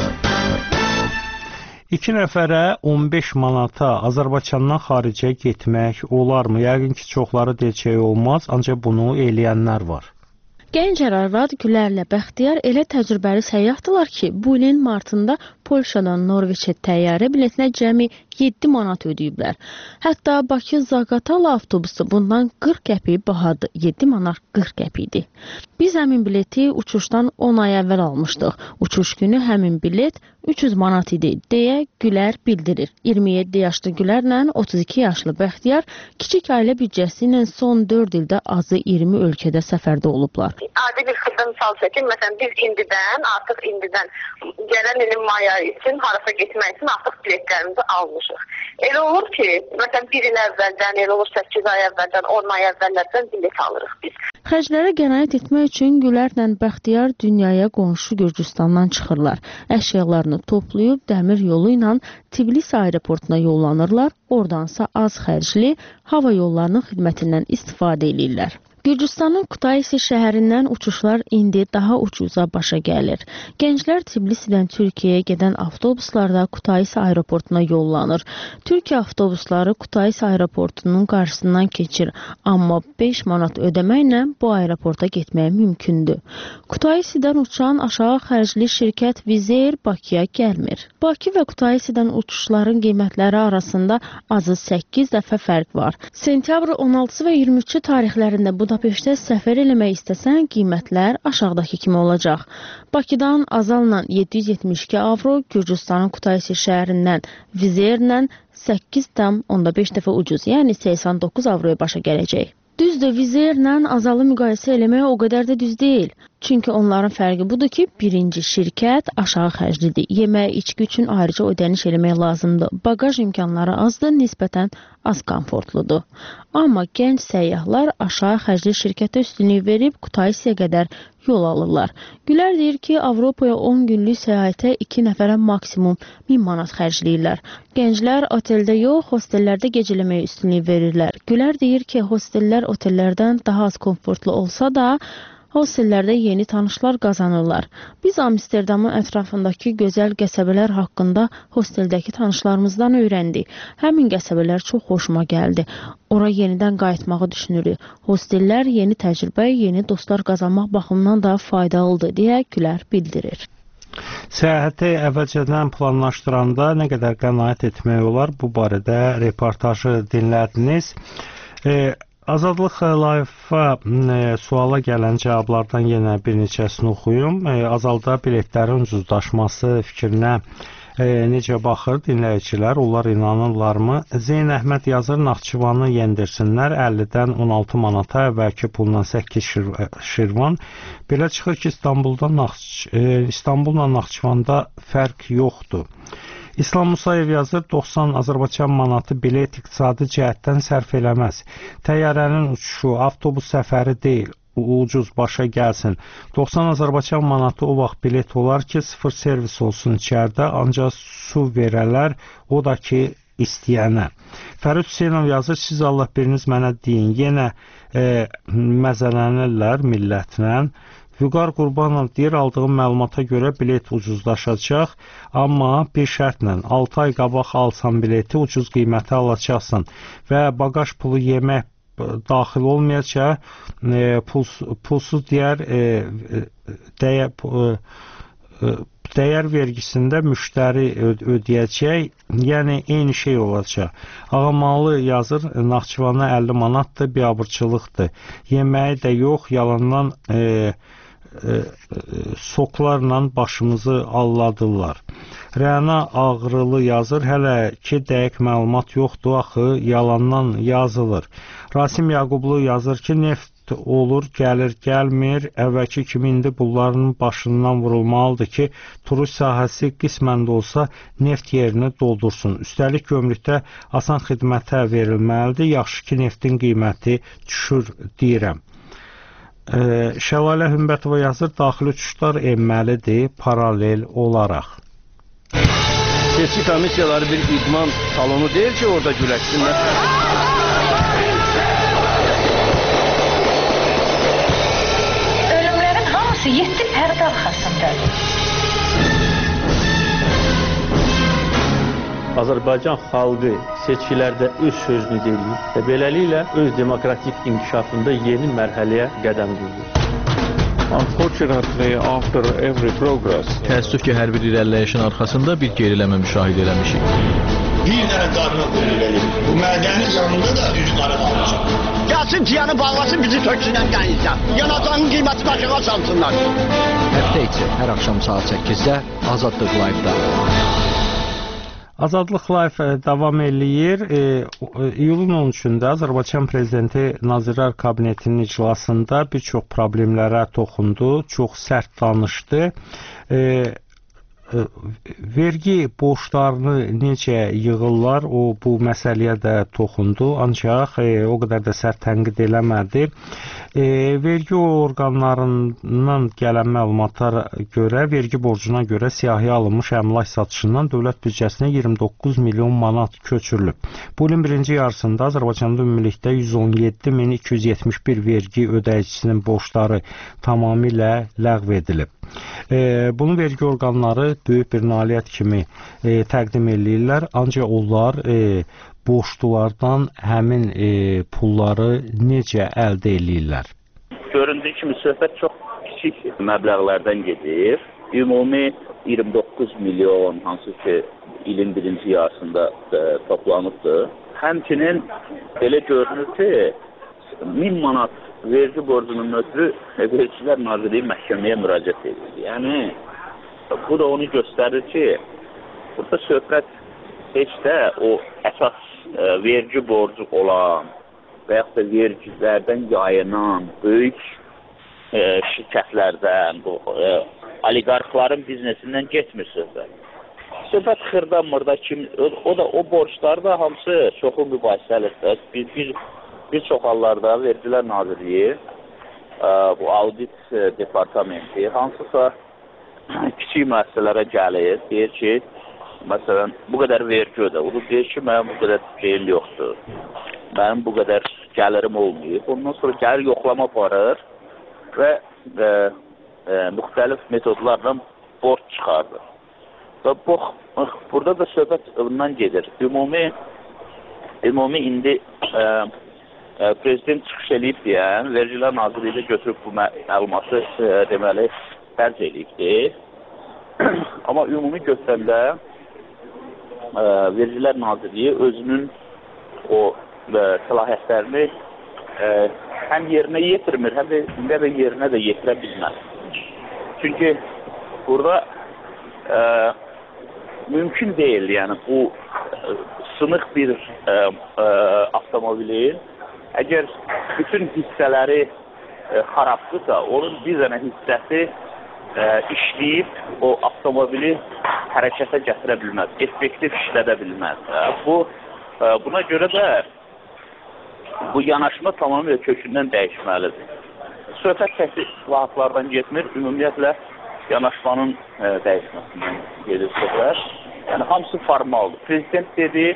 2 nəfərə 15 manata Azərbaycandan xaricə getmək olarmı? Yəqin ki, çoxları deyəcək olmaz, ancaq bunu eləyənlər var. Gənc Arvad Gülərlə Bəxtiyar elə təcrübəli səyyahdılar ki, bu ilin martında Polşadan Norveçə təyyarə biletinə cəmi 7 manat ödəyiblər. Hətta Bakı-Zaqatala avtobusu bundan 40 qəpik bahadır. 7 manat 40 qəpikdir. Biz həmin bileti uçuşdan 10 ay əvvəl almışdıq. Uçuş günü həmin bilet 300 manat idi, deyə Gülər bildirir. 27 yaşlı Gülərlə 32 yaşlı Bəxtiyar kiçik ailə büdcəsi ilə son 4 ildə azı 20 ölkədə səfərdə olublar. Adi bir xırda misal çəkin. Məsələn, biz artıq indidən gələn ilin may ayı üçün harasa getmək üçün artıq biletlərimizi almışıq. Elə olur ki, məsələn, 1 il əvvəldən, elə olur 8 ay əvvəldən, 10 ay əvvəllərdən bilet alırıq biz. Xərclərə qənaət etmək üçün Gülərlə Bəxtiyar dünyaya qonşu Gürcüstandan çıxırlar. Əşyalarını toplayıb dəmir yolu ilə Tbilisi aeroportuna yollanırlar. Oradansa az xərcli hava yollarının xidmətindən istifadə edirlər. Gürcüstanın Kutaisi şəhərindən uçuşlar indi daha ucuza başa gəlir. Gənclər Tbilisidən Türkiyəyə gedən avtobuslarda Kutaisi aeroportuna yollanır. Türkiyə avtobusları Kutaisi aeroportunun qarşısından keçir, amma 5 manat ödəməklə bu aeroporta getmək mümkündür. Kutaisidən uçan aşağı xərcli şirkət Wizz Air Bakıya gəlmir. Bakı və Kutaisidən uçuşların qiymətləri arasında azı 8 dəfə fərq var. Sentyabr 16 və 23 tarixlərində Budapeştə səfər eləmək istəsən, qiymətlər aşağıdakı kimi olacaq. Bakıdan Azal'la 772 avro, Gürcüstanın Kutaisi şəhərindən Wizz Air'lə 8,5 dəfə ucuz, yəni 89 avroya başa gələcək. Düzdür, Wizz Air'lə Azalı müqayisə eləmək o qədər də düz deyil. Çünki onların fərqi budur ki, birinci şirkət aşağı xərclidir. Yemək, içki üçün ayrıca ödəniş eləmək lazımdır. Bagaj imkanları azdır, nisbətən az komfortludur. Amma gənc səyyahlar aşağı xərcli şirkətə üstünlük verib Kutaisiyə qədər yol alırlar. Gülər deyir ki, Avropaya 10 günlük səyahətə 2 nəfərə maksimum 1000 manat xərcləyirlər. Gənclər oteldə yox, hostellərdə gecələməyə üstünlük verirlər. Gülər deyir ki, hostellər otellərdən daha az komfortlu olsa da, hostellərdə yeni tanışlar qazanırlar. Biz Amsterdamın ətrafındakı gözəl qəsəbələr haqqında hosteldəki tanışlarımızdan öyrəndik. Həmin qəsəbələr çox xoşuma gəldi. Ora yenidən qayıtmağı düşünürük. Hostellər yeni təcrübə, yeni dostlar qazanmaq baxımından da faydalıdır, deyə Gülər bildirir. Səyahəti əvvəlcədən planlaşdıranda nə qədər qənaət etmək olar? Bu barədə reportajı dinlədiniz. Azadlıq Live-a suala gələn cavablardan yenə bir neçəsini oxuyum. Azalda biletlərin ucuzlaşması fikrinə necə baxır dinləyicilər, onlar inanırlarmı? Zeyn Əhməd yazır, Naxçıvanı yendirsinlər, 50-dən 16 manata, əvvəlki pulla 8 Şirvan. Belə çıxır ki, İstanbulla Naxçıvanda fərq yoxdur. İslam Musayev yazır, 90 Azərbaycan manatı bilet iqtisadi cəhətdən sərf eləməz. Təyyarənin uçuşu, avtobus səfəri deyil, ucuz başa gəlsin. 90 Azərbaycan manatı o vaxt bilet olar ki, sıfır servis olsun içəridə, ancaq su verələr, o da ki, istəyənə. Fərid Hüseynov yazır, siz Allah biriniz mənə deyin, yenə məzələnirlər millətlə. Vüqar Qurbanov deyir, aldığım məlumata görə bilet ucuzlaşacaq, amma bir şərtlə 6 ay qabaq alsan bileti ucuz qiymətə alacaqsan və bagaj pulu yemək daxil olmayacaq, pulsuz dəyər vergisində müştəri ödəyəcək, yəni eyni şey olacaq. Ağamalı yazır, Naxçıvana 50 manatdır, biabırçılıqdır. Yeməyi də yox, yalandan soklarla başımızı alladırlar. Rəna Ağrılı yazır, hələ ki dəqiq məlumat yoxdur, axı yalandan yazılır. Rasim Yaqublu yazır ki, neft olur, gəlir, gəlmir, əvvəlki kimi indi bunların başından vurulmalıdır ki, turist sahəsi qismən də olsa neft yerini doldursun. Üstəlik gömrükdə asan xidmətə verilməlidir, yaxşı ki, neftin qiyməti düşür deyirəm. Şəlalə Hümbətova yazır, daxili uçuşlar enməlidir paralel olaraq. Seçki komissiyaları bir idman salonu deyil ki, orada güləşsinlər. Ölümlərin hamısı 7 pərdə arxasındadır. Azərbaycan xalqı seçkilərdə öz sözünü deyir və beləliklə öz demokratik inkişafında yeni mərhələyə qədəm qoyur. Təəssüf ki, hər bir irəliləyişin arxasında bir geriləmə müşahidə eləmişik. Bir dənə qarına qoyulur. Bu mədənin yanında da üzü qara qalmışıq. Gəlsin tiyanı bağlasın, bizi töksünən qənizdən. Yanacağının qiyməti başına çalsınlar. Həftə içi hər axşam saat 8-də Azadlıq Live-da. Azadlıq Live davam eləyir. İyulun 13-də Azərbaycan Prezidenti Nazirlər Kabinetinin iclasında bir çox problemlərə toxundu, çox sərt danışdı. Vergi borclarını necə yığırlar, o bu məsələyə də toxundu, ancaq o qədər də sərt tənqid eləmədi. Vergi orqanlarından gələn məlumatlara görə, vergi borcuna görə siyahıya alınmış əmlak satışından dövlət büdcəsinə 29 milyon manat köçürülüb. Bu ilin birinci yarısında Azərbaycanda ümumilikdə 117.271 vergi ödəyicisinin borcları tamamilə ləğv edilib. Bunu vergi orqanları böyük bir nailiyyət kimi təqdim edirlər, ancaq onlar borclulardan həmin pulları necə əldə edirlər? Göründüyü kimi söhbət çox kiçik məbləğlərdən gedir. Ümumi 29 milyon, hansı ki ilin birinci yarısında toplanıbdır. Həmçinin belə görünür ki, 1000 manat vergi borcunun ötürü Vergilər Nazirliyi məhkəməyə müraciət edir. Yəni, bu da onu göstərir ki, burada söhbət heç də o əsas vergi borcu olan və yaxud da vergilərdən yayınan böyük şirkətlərdən, oliqarxların biznesindən getmir söhbət. Söhbət xırda-mırda kimi, o da o borclar da hamısı çoxu mübahisəlidir. Bir çox hallarda Vergilər Nazirliyi, bu audit departamenti hansısa kiçik müəssisələrə gəlir, deyir ki, məsələn, bu qədər vergi ödə. O da deyir ki, mənim bu qədər şeyim yoxdur. Mənim bu qədər gəlirim olmayıb. Ondan sonra gəlir yoxlama aparır və müxtəlif metodlarla borc çıxardır. Və burada da söhbət bundan gedir. Ümumi indi Prezident çıxış eləyib deyən, Vergilər Nazirliyi də götürüb bu məlumatı deməli dərc eləyibdir. Amma ümumi götürəndə Vergilər Nazirliyi özünün o səlahiyyətlərini həm yerinə yetirmir, həm də yerinə də yetirə bilməz. Çünki burada mümkün deyil, yəni bu sınıq bir avtomobilin əgər bütün hissələri xarabdırsa, onun bir dənə hissəsi işləyib o avtomobili hərəkətə gətirə bilməz, effektiv işlədə bilməz. Buna görə də bu yanaşma tamamilə kökündən dəyişməlidir. Söhbət təhsil islahatlardan getmir, ümumiyyətlə yanaşmanın dəyişməsindən gedir söhbət. Yəni, hamısı formaldır. Prezident dedi,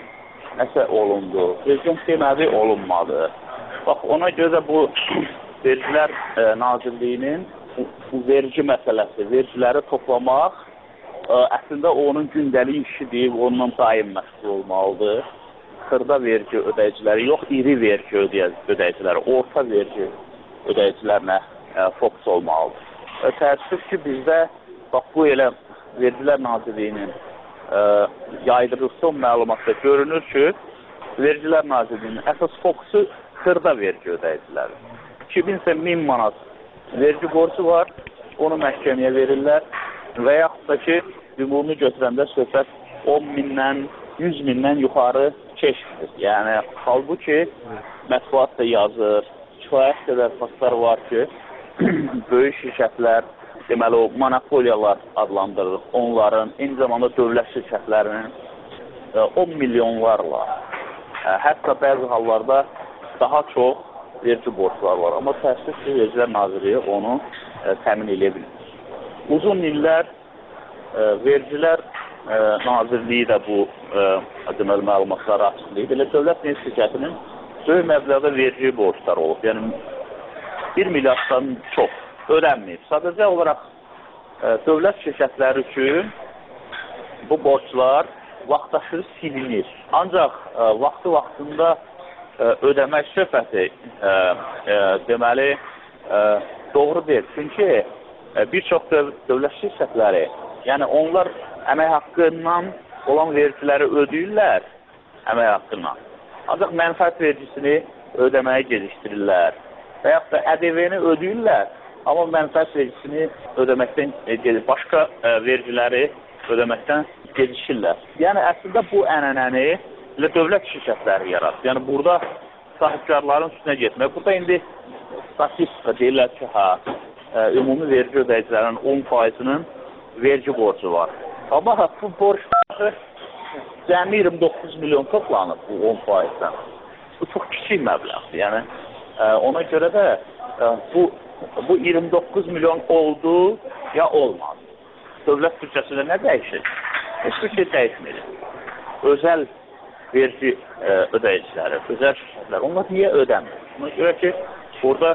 nəsə olundu. Prezident demədi, olunmadı. Bax, ona görə bu Vergilər Nazirliyinin bu vergi məsələsi, vergiləri toplamaq əslində onun gündəlik işidir, ondan daim məşğul olmalıdır. Xırda vergi ödəyiciləri yox, iri vergi ödəyiciləri, orta vergi ödəyicilərinə fokus olmalıdır. Təəssüf ki, bizdə bax, bu elə Vergilər Nazirliyinin yaydığı son məlumatda görünür ki, Vergilər Nazirliyinin əsas fokusu xırda vergi ödəyiciləri. 2000 manat vergi borcu var, onu məhkəməyə verirlər və yaxud da ki, ümumi götürəndə söhbət 10 mindən, 100 mindən yuxarı keçmir. Yəni, halbuki mətbuat da yazır, kifayət qədər faktlar var ki, böyük şirkətlər, deməli o monopoliyalar adlandırır, onların, eyni zamanda dövlət şirkətlərinin 10 milyonlarla, hətta bəzi hallarda daha çox vergi borçlar var. Amma təəssüf ki, Vergilər Nazirliyi onu təmin edə bilir. Uzun illər Vergilər Nazirliyi də bu deməli məlumatları açıqlayıb. Elə dövlət neft şirkətinin böyük məbləğdə vergi borçları olub. Yəni 1 milyarddan çox ödənməyib. Sadəcə olaraq dövlət şirkətləri üçün bu borclar vaxtaşırı silinir. Ancaq vaxtında ödəmək söhbəti deməli doğru deyil. Çünki bir çox dövlət şirkətləri, yəni onlar əmək haqqından olan vergiləri ödəyirlər, əmək haqqından. Ancaq mənfəət vergisini ödəməyə gecikdirirlər və yaxud da ƏDV-ni ödəyirlər, amma mənfəət vergisini ödəməkdən, başqa vergiləri ödəməkdən gecikirlər. Yəni əslində bu ənənəni elə dövlət şirkətləri yaradır. Yəni burada sahibkarların üstünə getmək. Burada indi statistika deyirlər ki, ümumi vergi ödəyicilərinin 10%-nin vergi borcu var. Amma bu borcları cəmi 29 milyon toplanıb bu 10%-dən. Bu çox kiçik məbləğdir. Yəni ona görə də bu 29 milyon oldu ya olmadı. Dövlət büdcəsində nə dəyişir? Heç bir şey dəyişmir. Özəl vergi ödəyiciləri, özəl şirkətlər, onlar niyə ödəmir? Ona görə ki, orada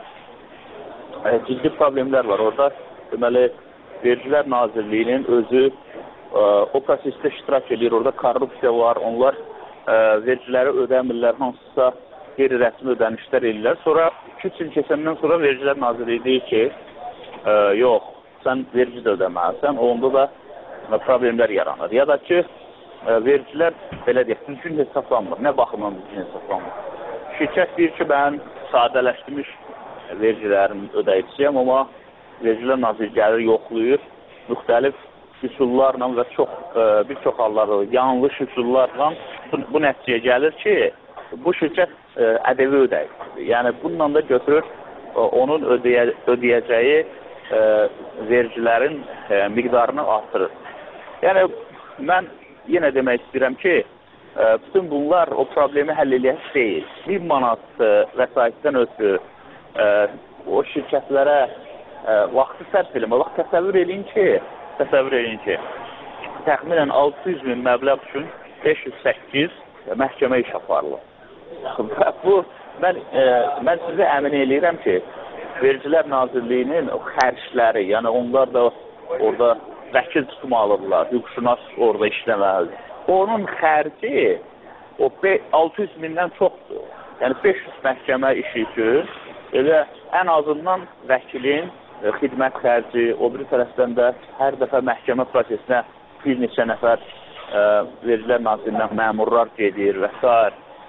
ciddi problemlər var. Orada deməli, Vergilər Nazirliyinin özü o prosesdə iştirak edir, orada korrupsiya var, onlar vergiləri ödəmirlər, hansısa qeyri-rəsmi ödənişlər edirlər. Sonra 2-3 il keçəndən sonra Vergilər Nazirliyi deyir ki, yox, sən vergi də ödəməlisən, onda da problemlər yaranır. Ya da ki, vergilər, belə deyək, düzgün hesablanmır. Nə baxımdan düzgün hesablanmır? Şirkət deyir ki, mən sadələşdirmiş vergilərin ödəyicisiyəm, amma Vergilər Nazirliyi gəlir, yoxlayır, müxtəlif üsullarla və bir çox hallarda yanlış üsullarla bu nəticəyə gəlir ki, bu şirkət ƏDV ödəyir. Yəni, bununla da götürür, onun ödəyəcəyi vergilərin miqdarını artırır. Yəni, mən yenə demək istəyirəm ki, bütün bunlar o problemi həll eləyək deyil. 1 manat vəsaitdən ötürü o şirkətlərə vaxtı sərf eləmə. Vaxt təsəvvür edin ki, təxminən 600 min məbləğ üçün 508 məhkəmə iş aparılır. Bu, mən sizə əmin eləyirəm ki, Vergilər Nazirliyinin xərcləri, yəni onlar da orada vəkil tutumu alırlar, hüquqşünas orada işləməlidir. Onun xərci o 600 mindən çoxdur. Yəni 500 məhkəmə işi üçün elə ən azından vəkilin xidmət xərci, o biri tərəfdən də hər dəfə məhkəmə prosesinə bir neçə nəfər Vergilər Nazirliyindən məmurlar gedir və s.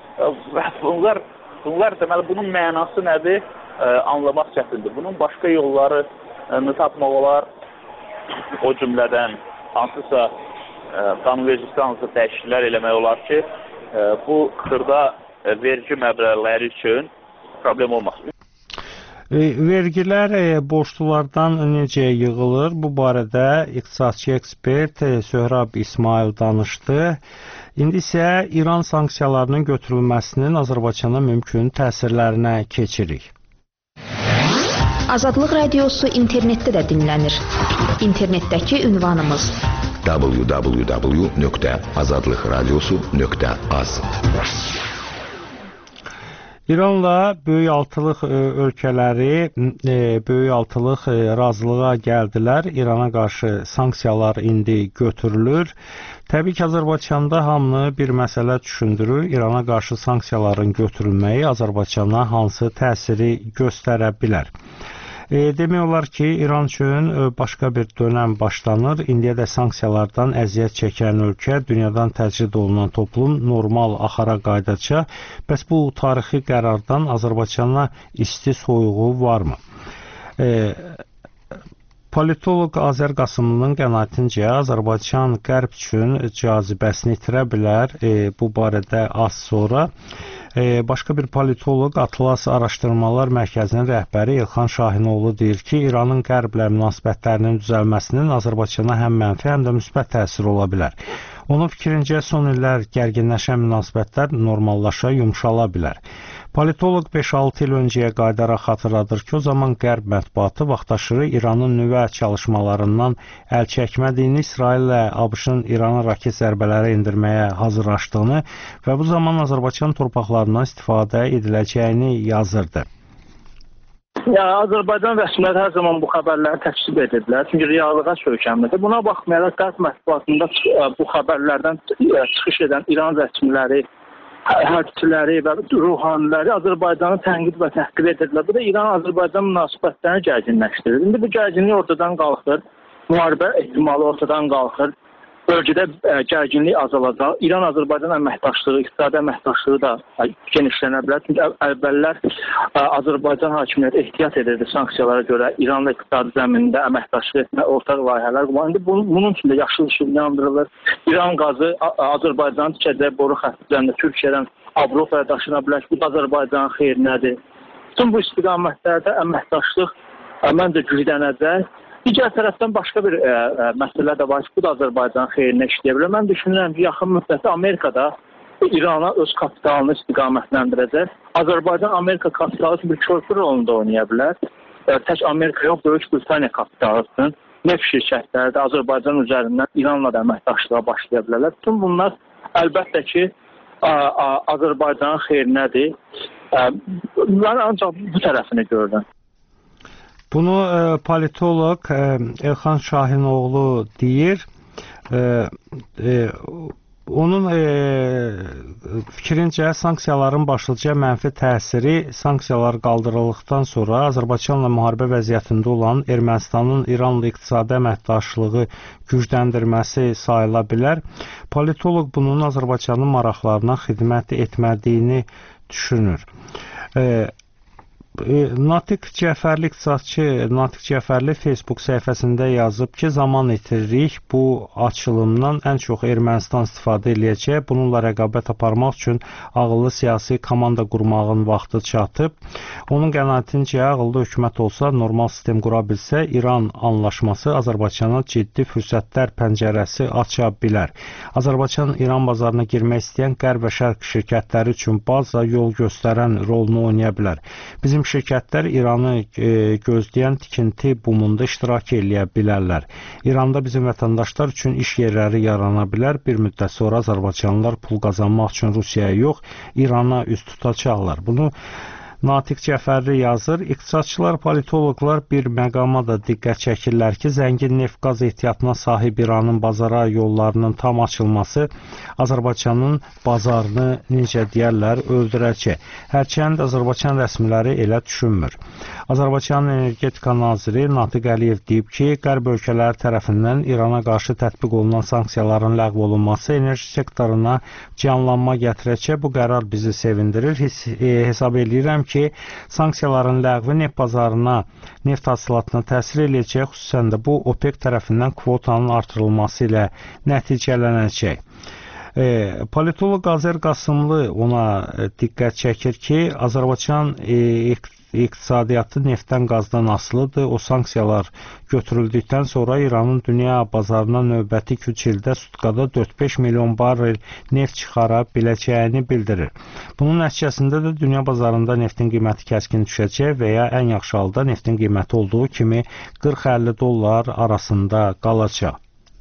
Bunlar deməli, bunun mənası nədir? Anlamaq çətindir. Bunun başqa yollarını tapmaq olar. O cümlədən hansısa qanunvericilikdə hansısa dəyişikliklər eləmək olar ki, bu xırda vergi məbləğləri üçün problem olmasın. Vergilər borclulardan necə yığılır? Bu barədə iqtisadçı ekspert Söhrab İsmail danışdı. İndi isə İran sanksiyalarının götürülməsinin Azərbaycana mümkün təsirlərinə keçirik. Azadlıq Radiosu internetdə də dinlənir. İnternetdəki ünvanımız www.azadlıqradiosu.az. İranla böyük altılıq ölkələri böyük altılıq razılığa gəldilər. İrana qarşı sanksiyalar indi götürülür. Təbii ki, Azərbaycanda hamını bir məsələ düşündürür. İrana qarşı sanksiyaların götürülməyi Azərbaycana hansı təsiri göstərə bilər? Demək olar ki, İran üçün başqa bir dönəm başlanır. İndiyə də sanksiyalardan əziyyət çəkən ölkə, dünyadan təcrid olunan toplum normal axara qaydacaq. Bəs bu tarixi qərardan Azərbaycana isti soyuğu varmı? Politoloq Azər Qasımlının qənaətincə Azərbaycan qərb üçün cazibəsini itirə bilər. Bu barədə az sonra başqa bir politoloq Atlas Araşdırmalar Mərkəzinin rəhbəri İlxan Şahinoğlu deyir ki, İranın qərblə münasibətlərinin düzəlməsinin Azərbaycana həm mənfi, həm də müsbət təsiri ola bilər. Onun fikrincə son illər gərginləşən münasibətlər normallaşa, yumşala bilər. Politoloq 5-6 il öncəyə qayıdaraq xatırladır ki, o zaman qərb mətbuatı vaxtaşırı İranın nüvə çalışmalarından əl çəkmədiyini, İsraillə ABŞ-ın İrana raket zərbələri endirməyə hazırlaşdığını və bu zaman Azərbaycan torpaqlarından istifadə ediləcəyini yazırdı. Azərbaycan rəsmiləri hər zaman bu xəbərləri təkzib edirlər, çünki reallığa söykənmədir. Buna baxmayaraq qərb mətbuatında bu xəbərlərdən çıxış edən İran rəsmiləri, hərbçiləri və ruhaniləri Azərbaycanı tənqid və təhqir edirlər. Bu da İran-Azərbaycan münasibətlərini gərginləşdirir. İndi bu gərginlik ortadan qalxır, müharibə ehtimalı ortadan qalxır, bölgədə gərginlik azalacaq. İran-Azərbaycan əməkdaşlığı, iqtisadi əməkdaşlığı da genişlənə bilər. Çünki əvvəllər Azərbaycan hakimiyyəti ehtiyat edirdi sanksiyalara görə İranla iqtisadi zəminində əməkdaşlıq etmə, ortaq layihələr. İndi bunun üçün də yaşıl işıq yandırılır. İran qazı Azərbaycanın tikəcəyi boru xətti üzərində Türkiyədən Avropaya daşına bilər. Bu da Azərbaycanın xeyrinədir. Bütün bu istiqamətlərdə əməkdaşlıq məncə güclənəcək. Digər tərəfdən başqa bir məsələ də var ki, bu da Azərbaycanın xeyrinə işləyə bilər. Mən düşünürəm ki, yaxın müddətdə Amerikada İrana öz kapitalını istiqamətləndirəcək. Azərbaycan Amerika kapitalı üçün bir körpü rolunda oynaya bilər. Tək Amerika yox, Böyük Britaniya kapitalı üçün neft şirkətləri də Azərbaycan üzərindən İranla da əməkdaşlığa başlaya bilərlər. Bütün bunlar əlbəttə ki, Azərbaycanın xeyrinədir. Mən ancaq bu tərəfini gördüm. Bunu politoloq Elxan Şahinoğlu deyir. Onun fikrincə sanksiyaların başlıca mənfi təsiri sanksiyalar qaldırıldıqdan sonra Azərbaycanla müharibə vəziyyətində olan Ermənistanın İranla iqtisadi əməkdaşlığı gücləndirməsi sayıla bilər. Politoloq bunun Azərbaycanın maraqlarına xidmət etmədiyini düşünür. Natiq Cəfərli iqtisadçı Natiq Cəfərli Facebook səhifəsində yazıb ki, zaman itiririk, bu açılımdan ən çox Ermənistan istifadə eləyəcək. Bununla rəqabət aparmaq üçün ağıllı siyasi komanda qurmağın vaxtı çatıb. Onun qənaətincə ağıllı hökumət olsa, normal sistem qura bilsə, İran anlaşması Azərbaycana ciddi fürsətlər pəncərəsi aça bilər. Azərbaycan İran bazarına girmək istəyən qərb və şərq şirkətləri üçün baza yol göstərən rolunu oynaya bilər. Bizim şirkətlər İranı gözləyən tikinti bumunda iştirak eləyə bilərlər. İranda bizim vətəndaşlar üçün iş yerləri yarana bilər. Bir müddət sonra Azərbaycanlılar pul qazanmaq üçün Rusiyaya yox, İrana üst tutacaqlar. Bunu Natiq Cəfərli yazır. İqtisadçılar, politoloqlar bir məqama da diqqət çəkirlər ki, zəngin neft-qaz ehtiyatına sahib İranın bazara yollarının tam açılması Azərbaycanın bazarını, necə deyərlər, öldürəcək. Hərçənd Azərbaycan rəsmiləri elə düşünmür. Azərbaycanın Energetika naziri Natiq Əliyev deyib ki, qərb ölkələri tərəfindən İrana qarşı tətbiq olunan sanksiyaların ləğv olunması enerji sektoruna canlanma gətirəcək. Bu qərar bizi sevindirir. Hesab edirəm ki, sanksiyaların ləğvi neft bazarına, neft hasilatına təsir eləyəcək, xüsusən də bu OPEC tərəfindən kvotanın artırılması ilə nəticələnəcək. Politoloq Azər Qasımlı ona diqqət çəkir ki, Azərbaycan iqtisadiyyatı neftdən, qazdan asılıdır. O sanksiyalar götürüldükdən sonra İranın dünya bazarına növbəti 3 ildə sutkada 4-5 milyon barrel neft çıxara biləcəyini bildirir. Bunun nəticəsində də dünya bazarında neftin qiyməti kəskin düşəcək və ya ən yaxşı halda neftin qiyməti olduğu kimi $40-50 arasında qalacaq.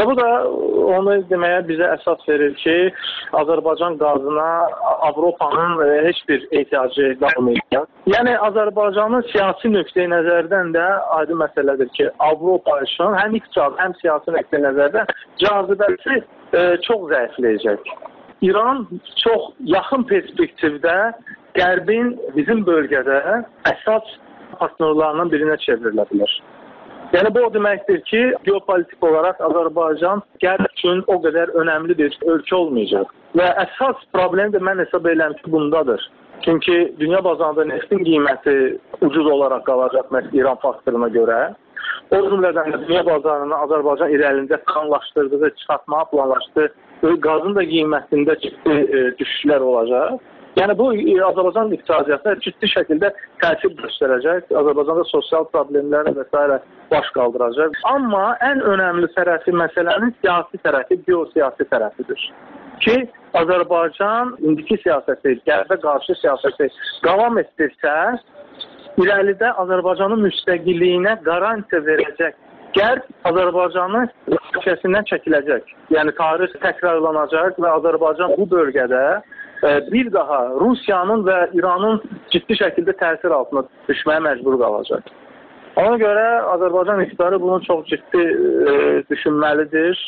Və bu da onu deməyə bizə əsas verir ki, Azərbaycan qazına Avropanın heç bir ehtiyacı qalmayacaq. Yəni Azərbaycanın siyasi nöqteyi nəzərdən də aydın məsələdir ki, Avropa üçün həm iqtisadi, həm siyasi nöqteyi nəzərdən cazibəsi çox zəifləyəcək. İran çox yaxın perspektivdə Qərbin bizim bölgədə əsas partnerlarından birinə çevrilə bilər. Yəni bu o deməkdir ki, geopolitik olaraq Azərbaycan Qərb üçün o qədər önəmli bir ölkə olmayacaq. Və əsas problem də mən hesab edirəm ki, bundadır. Çünki dünya bazarında neftin qiyməti ucuz olaraq qalacaq məhz İran faktoruna görə. O cümlədən dünya bazarına Azərbaycan irəlində planlaşdırdığı, çıxartmağı planlaşdığı qazın da qiymətində ciddi düşüşlər olacaq. Yəni bu Azərbaycan iqtisadiyyatına ciddi şəkildə təsir göstərəcək. Azərbaycanda sosial problemlər və s. baş qaldıracaq. Amma ən önəmli tərəfi məsələnin siyasi tərəfi, geosiyasi tərəfidir. Ki, Azərbaycan indiki siyasəti, Qərbə qarşı siyasəti davam etdirsə, irəlidə Azərbaycanın müstəqilliyinə qarantiya verəcək. Qərb Azərbaycanın ölkəsindən çəkiləcək. Yəni tarix təkrarlanacaq və Azərbaycan bu bölgədə bir daha Rusiyanın və İranın ciddi şəkildə təsir altına düşməyə məcbur qalacaq. Ona görə Azərbaycan iqtidarı bunu çox ciddi düşünməlidir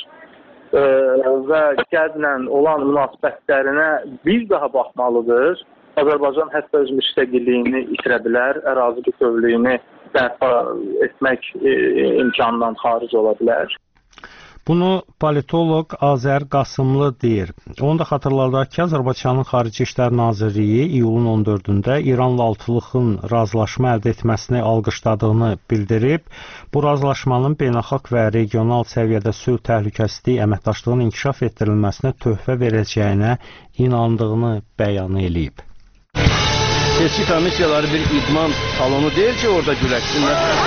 və Qərblə olan münasibətlərinə bir daha baxmalıdır. Azərbaycan hətta öz müstəqilliyini itirə bilər, ərazi bütövlüyünü bərpa etmək imkanından xaric ola bilər. Bunu politoloq Azər Qasımlı deyir. Onu da xatırladaq ki, Azərbaycanın Xarici İşlər Nazirliyi iyulun 14-də İranla altılıqın razılaşma əldə etməsini alqışladığını bildirib. Bu razılaşmanın beynəlxalq və regional səviyyədə sülh təhlükəsizlik əməkdaşlığının inkişaf etdirilməsinə töhfə verəcəyinə inandığını bəyan eləyib. Seçki komissiyaları bir idman salonu deyil ki, orada güləşsinlər.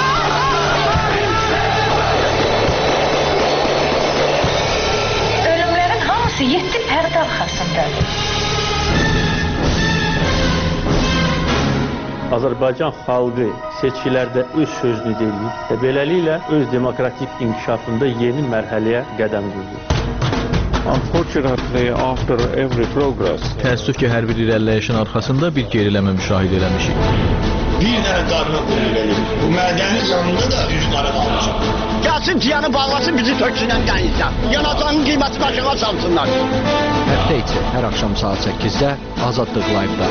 Yetti pərdə arxasındadır. Azərbaycan xalqı seçkilərdə öz sözünü deyir və beləliklə öz demokratik inkişafında yeni mərhələyə qədəm qoyur. Unfortunately, after every progress, təəssüf ki, hər bir irəliləyişin arxasında bir geriləmə müşahidə eləmişik. Bir dənə qarına qoyulur. Bu mədənin yanında da üç qara qalmışıq. Gəlsin tiyanı bağlasın, bizi töksünən dənizdən. Yanacağın qiyməti başına çalsınlar. Həftə içi hər axşam saat 8-də Azadlıq Live-da.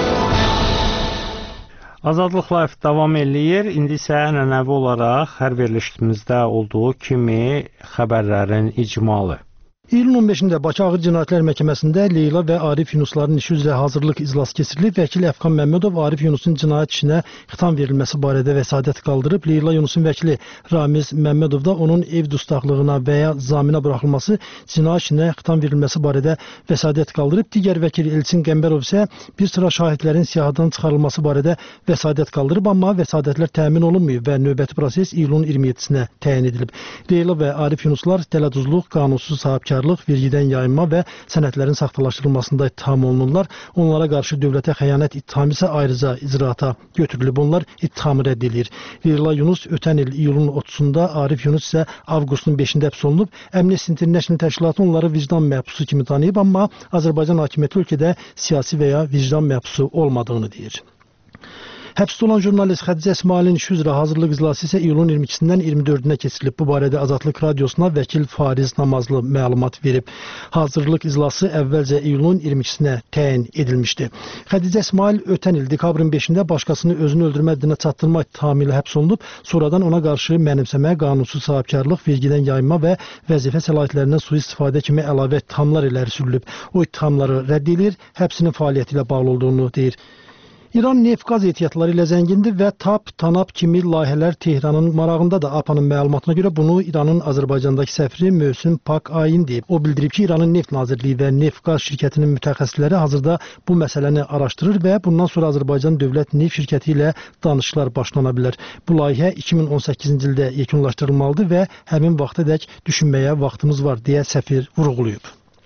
Azadlıq Live davam eləyir. İndi isə ənənəvi olaraq hər verilişimizdə olduğu kimi xəbərlərin icmalı. İyulun 15-də Bakı Ağır Cinayətlər Məhkəməsində Leyla və Arif Yunusların işi üzrə hazırlıq iclası keçirilib. Vəkil Əfqan Məmmədov Arif Yunusun cinayət işinə xitam verilməsi barədə vəsadət qaldırıb. Leyla Yunusun vəkili Ramiz Məmmədov da onun ev dustaqlığına və ya zaminə buraxılması, cinayət işinə xitam verilməsi barədə vəsadət qaldırıb. Digər vəkil Elçin Qəmbərov isə bir sıra şahidlərin siyahıdan çıxarılması barədə vəsadət qaldırıb, amma vəsadətlər təmin olunmayıb və növbəti proses iyulun 27-sinə təyin edilib. Leyla və Arif Yunuslar dələduzluq, qanunsuz sahibkarlıq, vergidən yayınma və sənədlərin saxtalaşdırılmasında ittiham olunurlar. Onlara qarşı dövlətə xəyanət ittihamı isə ayrıca icraata götürülüb. Onlar ittihamı rədd edir. Leyla Yunus ötən il iyulun 30-da, Arif Yunus isə avqustun 5-də həbs olunub. Amnesty International təşkilatı onları vicdan məhbusu kimi tanıyıb, amma Azərbaycan hakimiyyəti ölkədə siyasi və ya vicdan məhbusu olmadığını deyir. Həbsdə olan jurnalist Xədicə İsmailin işi üzrə hazırlıq iclası isə iyulun 22-dən 24-nə keçirilib. Bu barədə Azadlıq Radiosuna vəkil Fariz Namazlı məlumat verib. Hazırlıq iclası əvvəlcə iyulun 22-sinə təyin edilmişdi. Xədicə İsmail ötən il dekabrın 5-də başqasını özünü öldürmə həddinə çatdırma ittihamı ilə həbs olunub. Sonradan ona qarşı mənimsəmə, qanunsuz sahibkarlıq, vergidən yayınma və vəzifə səlahiyyətlərindən sui-istifadə kimi əlavə ittihamlar ilə sürülüb. O ittihamları rədd edir, həbsinin fəaliyyəti ilə bağlı olduğunu deyir. İran neft-qaz ehtiyatları ilə zəngindir və TAP, TANAP kimi layihələr Tehranın marağında da. APA-nın məlumatına görə bunu İranın Azərbaycandakı səfiri Mövsüm Pak Ayin deyib. O bildirib ki, İranın Neft Nazirliyi və neft-qaz şirkətinin mütəxəssisləri hazırda bu məsələni araşdırır və bundan sonra Azərbaycan Dövlət Neft şirkəti ilə danışıqlar başlana bilər. Bu layihə 2018-ci ildə yekunlaşdırılmalıdır və həmin vaxtadək düşünməyə vaxtımız var deyə səfir vurğulayıb.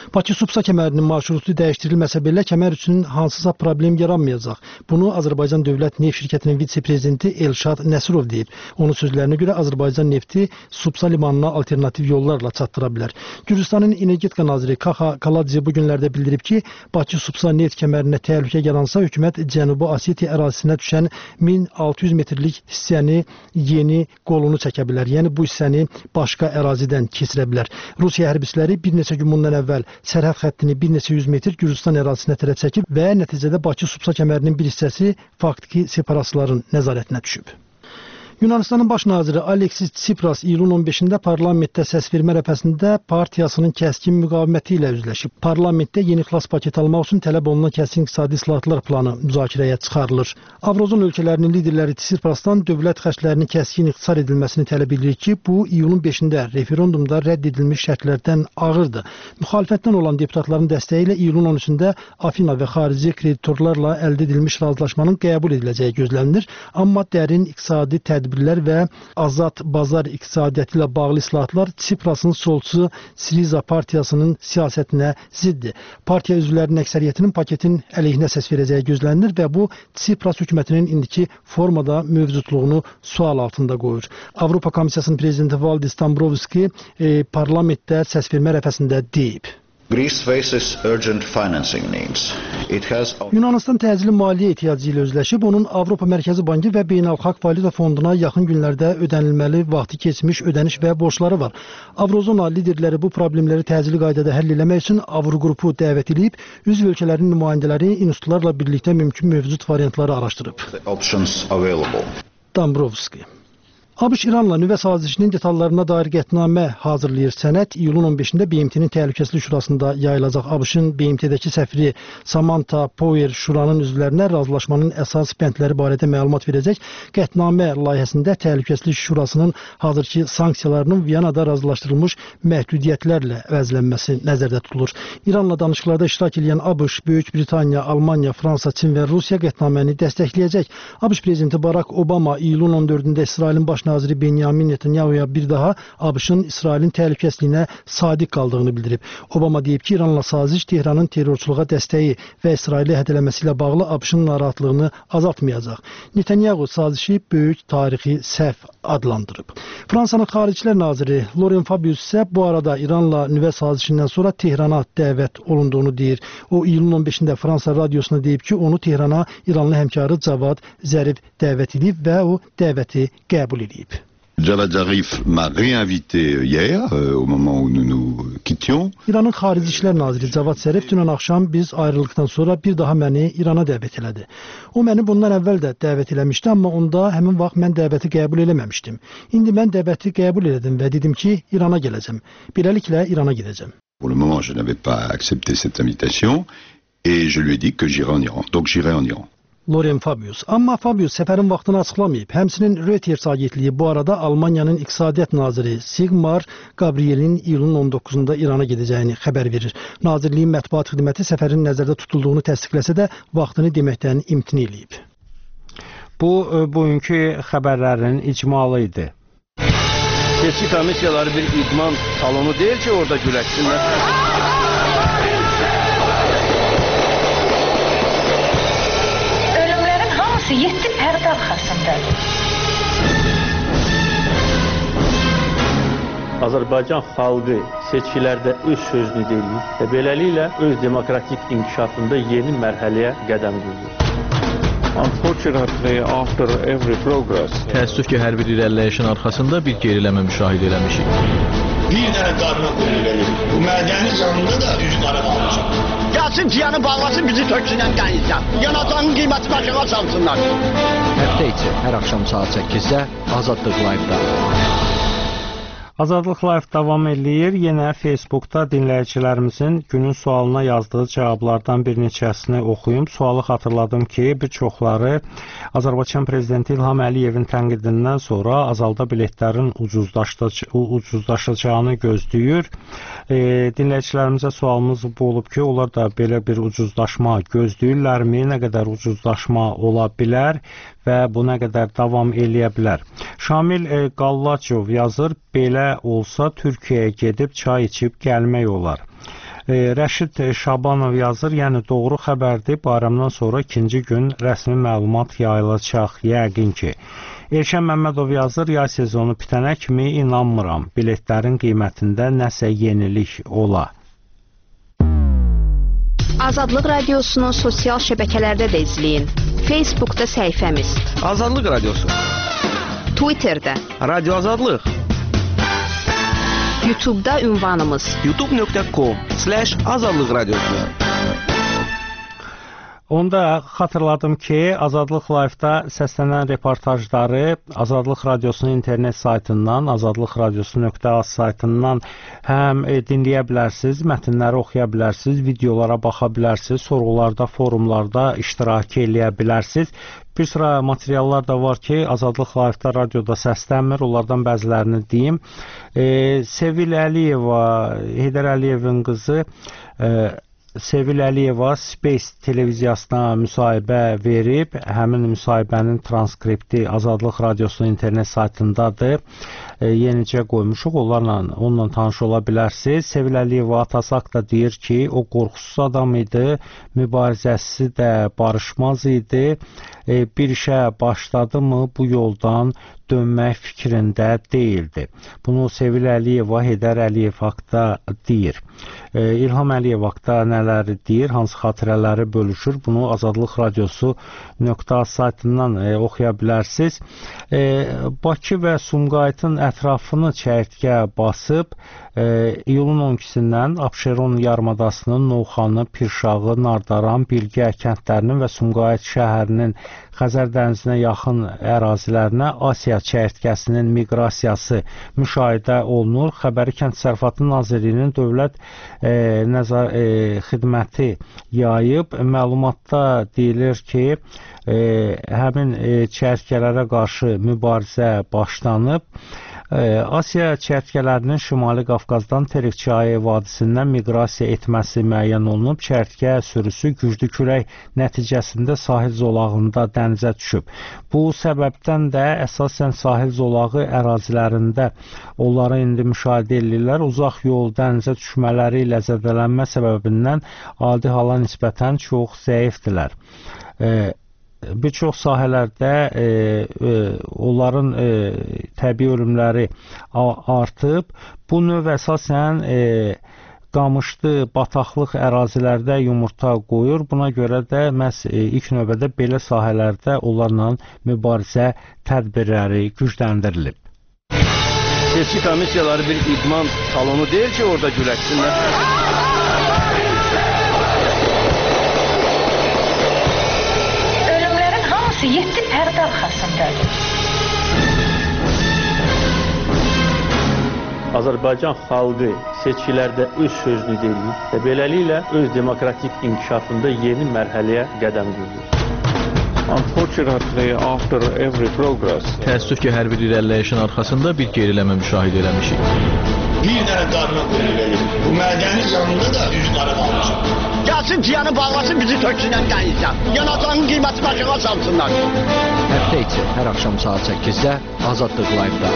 Bakı-Supsa kəmərinin marşrutu dəyişdirilməsə belə kəmər üçün hansısa problem yaranmayacaq. Bunu Azərbaycan Dövlət Neft Şirkətinin vitse-prezidenti Elşad Nəsirov deyib. Onun sözlərinə görə Azərbaycan nefti Supsa limanına alternativ yollarla çatdıra bilər. Gürcüstanın energetika naziri Kaxa Kaladze bu günlərdə bildirib ki, Bakı-Supsa neft kəmərinə təhlükə yaransa, hökumət Cənubi Osetiya ərazisinə düşən 1600 metrlik hissəni yeni qolunu çəkə bilər. Yəni bu hissəni başqa ərazidən keçirə bilər. Rusiya hərbçiləri bir neçə gün bundan əvvəl sərhəd xəttini bir neçə yüz metr Gürcüstan ərazisinə tərəf çəkib və nəticədə Bakı-Supsa kəmərinin bir hissəsi faktiki separatistlərin nəzarətinə düşüb. Yunanistanın baş naziri Aleksis Tsipras iyulun 15-də parlamentdə səsvermə ərəfəsində partiyasının kəskin müqaviməti ilə üzləşib. Parlamentdə yeni xilas paketi almaq üçün tələb olunan kəskin iqtisadi islahatlar planı müzakirəyə çıxarılır. Avrozon ölkələrinin liderləri Tsiprasdan dövlət xərclərinin kəskin ixtisar edilməsini tələb edir ki, bu iyulun 5-də referendumda rədd edilmiş şərtlərdən ağırdır. Müxalifətdən olan deputatların dəstəyi ilə iyulun 13-də Afina və xarici kreditorlarla əldə edilmiş razılaşmanın qəbul ediləcəyi gözlənilir, amma dərin iqtisadi tədbirlər və azad bazar iqtisadiyyatı ilə bağlı islahatlar Tsiprasın solçu Siriza partiyasının siyasətinə ziddir. Partiya üzvlərinin əksəriyyətinin paketin əleyhinə səs verəcəyi gözlənilir və bu Tsipras hökumətinin indiki formada mövcudluğunu sual altında qoyur. Avropa Komissiyasının prezidenti Valdis Dombrovski parlamentdə səsvermə ərəfəsində deyib. Greece faces urgent financing needs. It has... Yunanistan təcili maliyyə ehtiyacı ilə üzləşib, onun Avropa Mərkəzi Bankı və Beynəlxalq Valyuta Fonduna yaxın günlərdə ödənilməli vaxtı keçmiş ödəniş və borcları var. Avrozona liderləri bu problemləri təcili qaydada həll etmək üçün Avrogrupu dəvət edib, üzv ölkələrin nümayəndələri institutlarla birlikdə mümkün mövcud variantları araşdırıb. Dombrovski. ABŞ İranla nüvə sazişinin detallarına dair qətnamə hazırlayır. Sənəd iyulun 15-də BMT-nin Təhlükəsizlik Şurasında yayılacaq. ABŞ-ın BMT-dəki səfiri Samantha Power şuranın üzvlərinə razılaşmanın əsas bəndləri barədə məlumat verəcək. Qətnamə layihəsində Təhlükəsizlik Şurasının hazırki sanksiyalarının Viyanada razılaşdırılmış məhdudiyyətlərlə əvəzlənməsi nəzərdə tutulur. İranla danışıqlarda iştirak edən ABŞ, Böyük Britaniya, Almaniya, Fransa, Çin və Rusiya qətnaməni dəstəkləyəcək. ABŞ prezidenti Barack Obama iyulun 14-də İsrailin baş naziri Benyamin Netanyahu'ya bir daha ABŞ-ın İsrailin təhlükəsizliyinə sadiq qaldığını bildirib. Obama deyib ki, İranla saziş Tehranın terrorçuluğa dəstəyi və İsraili hədələməsi ilə bağlı ABŞ-ın narahatlığını azaltmayacaq. Netanyahu sazişi böyük tarixi səhv adlandırıb. Fransanın Xaricilər naziri Laurent Fabius isə bu arada İranla nüvə sazişindən sonra Tehrana dəvət olunduğunu deyir. O iyulun 15-də Fransa radiosuna deyib ki, onu Tehrana İranlı həmkarı Cavad Zərif dəvət edib və o dəvəti qəbul edib. Javad Zarif m'a réinvité hier, au moment où nous nous quittions. İranın Xarici İşlər naziri Cavad Zərif dünən axşam biz ayrıldıqdan sonra bir daha məni İrana dəvət elədi. O məni bundan əvvəl də dəvət eləmişdi, amma onda həmin vaxt mən dəvəti qəbul eləməmişdim. İndi mən dəvəti qəbul elədim və dedim ki, İrana gələcəm. Beləliklə İrana gedəcəm. Pour le moment, je n'avais pas accepté cette invitation et je lui ai dit que j'irai en Iran. Donc j'irai en Iran. Laurent Fabius. Amma Fabius səfərin vaxtını açıqlamayıb. Həmçinin Reuters agentliyi bu arada Almaniyanın iqtisadiyyat naziri Sigmar Gabrielin iyulun 19-da İrana gedəcəyini xəbər verir. Nazirliyin mətbuat xidməti səfərin nəzərdə tutulduğunu təsdiqləsə də vaxtını deməkdən imtina eləyib. Bu, bugünkü xəbərlərin icmalı idi. Seçki komissiyaları bir idman salonu deyil ki, orada güləşsinlər. Yetdi pərdə arxasındadır. Azərbaycan xalqı seçkilərdə öz sözünü deyir və beləliklə öz demokratik inkişafında yeni mərhələyə qədəm qoyur. Unfortunately, after every progress, təəssüf ki, hər bir irəliləyişin arxasında bir geriləmə müşahidə eləmişik. Bir dənə qarına qoyulur. Bu mədəni canında da üç qara qalmışam. Gəlsin tiyanı bağlasın, bizi töksünən qənizdən. Yanacağın qiyməti başına çalsınlar. Həftə içi hər axşam saat 8-də Azadlıq Live-da. Azadlıq Live davam eləyir. Yenə Facebookda dinləyicilərimizin günün sualına yazdığı cavablardan bir neçəsini oxuyum. Sualı xatırladım ki, bir çoxları Azərbaycan Prezidenti İlham Əliyevin tənqidindən sonra azalda biletlərin ucuzlaşacağını gözləyir. Dinləyicilərimizə sualımız bu olub ki, onlar da belə bir ucuzlaşma gözləyirlərmi? Nə qədər ucuzlaşma ola bilər və bu nə qədər davam eləyə bilər? Şamil Qallaçov yazır, belə olsa Türkiyəyə gedib çay içib gəlmək olar. Rəşid Şabanov yazır, yəni doğru xəbərdir, bayramdan sonra ikinci gün rəsmi məlumat yayılacaq, yəqin ki. Elşən Məmmədov yazır, yay sezonu bitənə kimi inanmıram, biletlərin qiymətində nəsə yenilik ola. Azadlıq Radiosunu sosial şəbəkələrdə də izləyin. Facebookda səhifəmiz Azadlıq Radiosu, Twitterdə Radio Azadlıq, YouTube'da ünvanımız youtube.com/Azadlıq Radiosu. Onda xatırladım ki, Azadlıq Live-da səslənən reportajları Azadlıq Radiosunun internet saytından, azadlıqradiosu.az saytından həm dinləyə bilərsiniz, mətnləri oxuya bilərsiniz, videolara baxa bilərsiniz, sorğularda, forumlarda iştirak eləyə bilərsiniz. Bir sıra materiallar da var ki, Azadlıq Live-da radioda səslənmir, onlardan bəzilərini deyim. Sevil Əliyeva, Heydər Əliyevin qızı Sevil Əliyeva Space televiziyasına müsahibə verib, həmin müsahibənin transkripti Azadlıq Radiosunun internet saytındadır. Yenicə qoymuşuq, onunla tanış ola bilərsiniz. Sevil Əliyeva atası haqqında deyir ki, o qorxusuz adam idi, mübarizəsi də barışmaz idi. Bir işə başladı mı bu yoldan dönmək fikrində deyildi. Bunu Sevil Əliyeva Heydər Əliyev haqqında deyir. İlham Əliyev haqqında nələri deyir, hansı xatirələri bölüşür, bunu Azadlıq Radiosu.az saytından oxuya bilərsiniz. Bakı və Sumqayıtın ətrafını çəyirtkə basıb, iyulun 12-sindən Abşeron yarımadasının Novxanı, Pirşağı, Nardaran, Bilgə kəndlərinin və Sumqayıt şəhərinin Xəzər dənizinə yaxın ərazilərinə Asiya çəyirtkəsinin miqrasiyası müşahidə olunur. Xəbəri Kənd Təsərrüfatı Nazirliyinin Dövlət Xidməti yayıb. Məlumatda deyilir ki, həmin çəyirtkələrə qarşı mübarizə başlanıb. Asiya çəyirtkələrinin Şimali Qafqazdan Terik çayı vadisindən miqrasiya etməsi müəyyən olunub. Çəyirtkə sürüsü güclü külək nəticəsində sahil zolağında dənizə düşüb. Bu səbəbdən də əsasən sahil zolağı ərazilərində onları indi müşahidə edirlər. Uzaq yol dənizə düşmələri ilə zədələnmə səbəbindən adi hala nisbətən çox zəifdirlər. Bir çox sahələrdə onların təbii ölümləri artıb. Bu növ əsasən qamışlı, bataqlıq ərazilərdə yumurta qoyur. Buna görə də məhz ilk növbədə belə sahələrdə onlarla mübarizə tədbirləri gücləndirilib. Seçki komissiyaları bir idman salonu deyil ki, orada güləşsinlər. Ölümlərin hamısı 7 pərdə arxasındadır. Azərbaycan xalqı seçkilərdə öz sözünü deyir və beləliklə öz demokratik inkişafında yeni mərhələyə qədəm qoyur. Unfortunately, after every progress, təəssüf ki, hər bir irəliləyişin arxasında bir geriləmə müşahidə eləmişik. Bir dənə qarına qoyulur. Bu mədənin yanında da üç qarı qalmışıq. Gəlsin ciyanı bağlasın, bizi töksünən dənizdən. Yanacağın qiyməti başına salsınlar. Həftə içi hər axşam saat 8-də Azadlıq Live-da.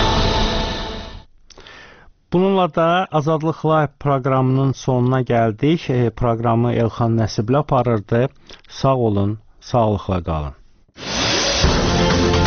Bununla da Azadlıq Live proqramının sonuna gəldik. Proqramı Elxan Nəsiblə aparırdı. Sağ olun, sağlıqla qalın.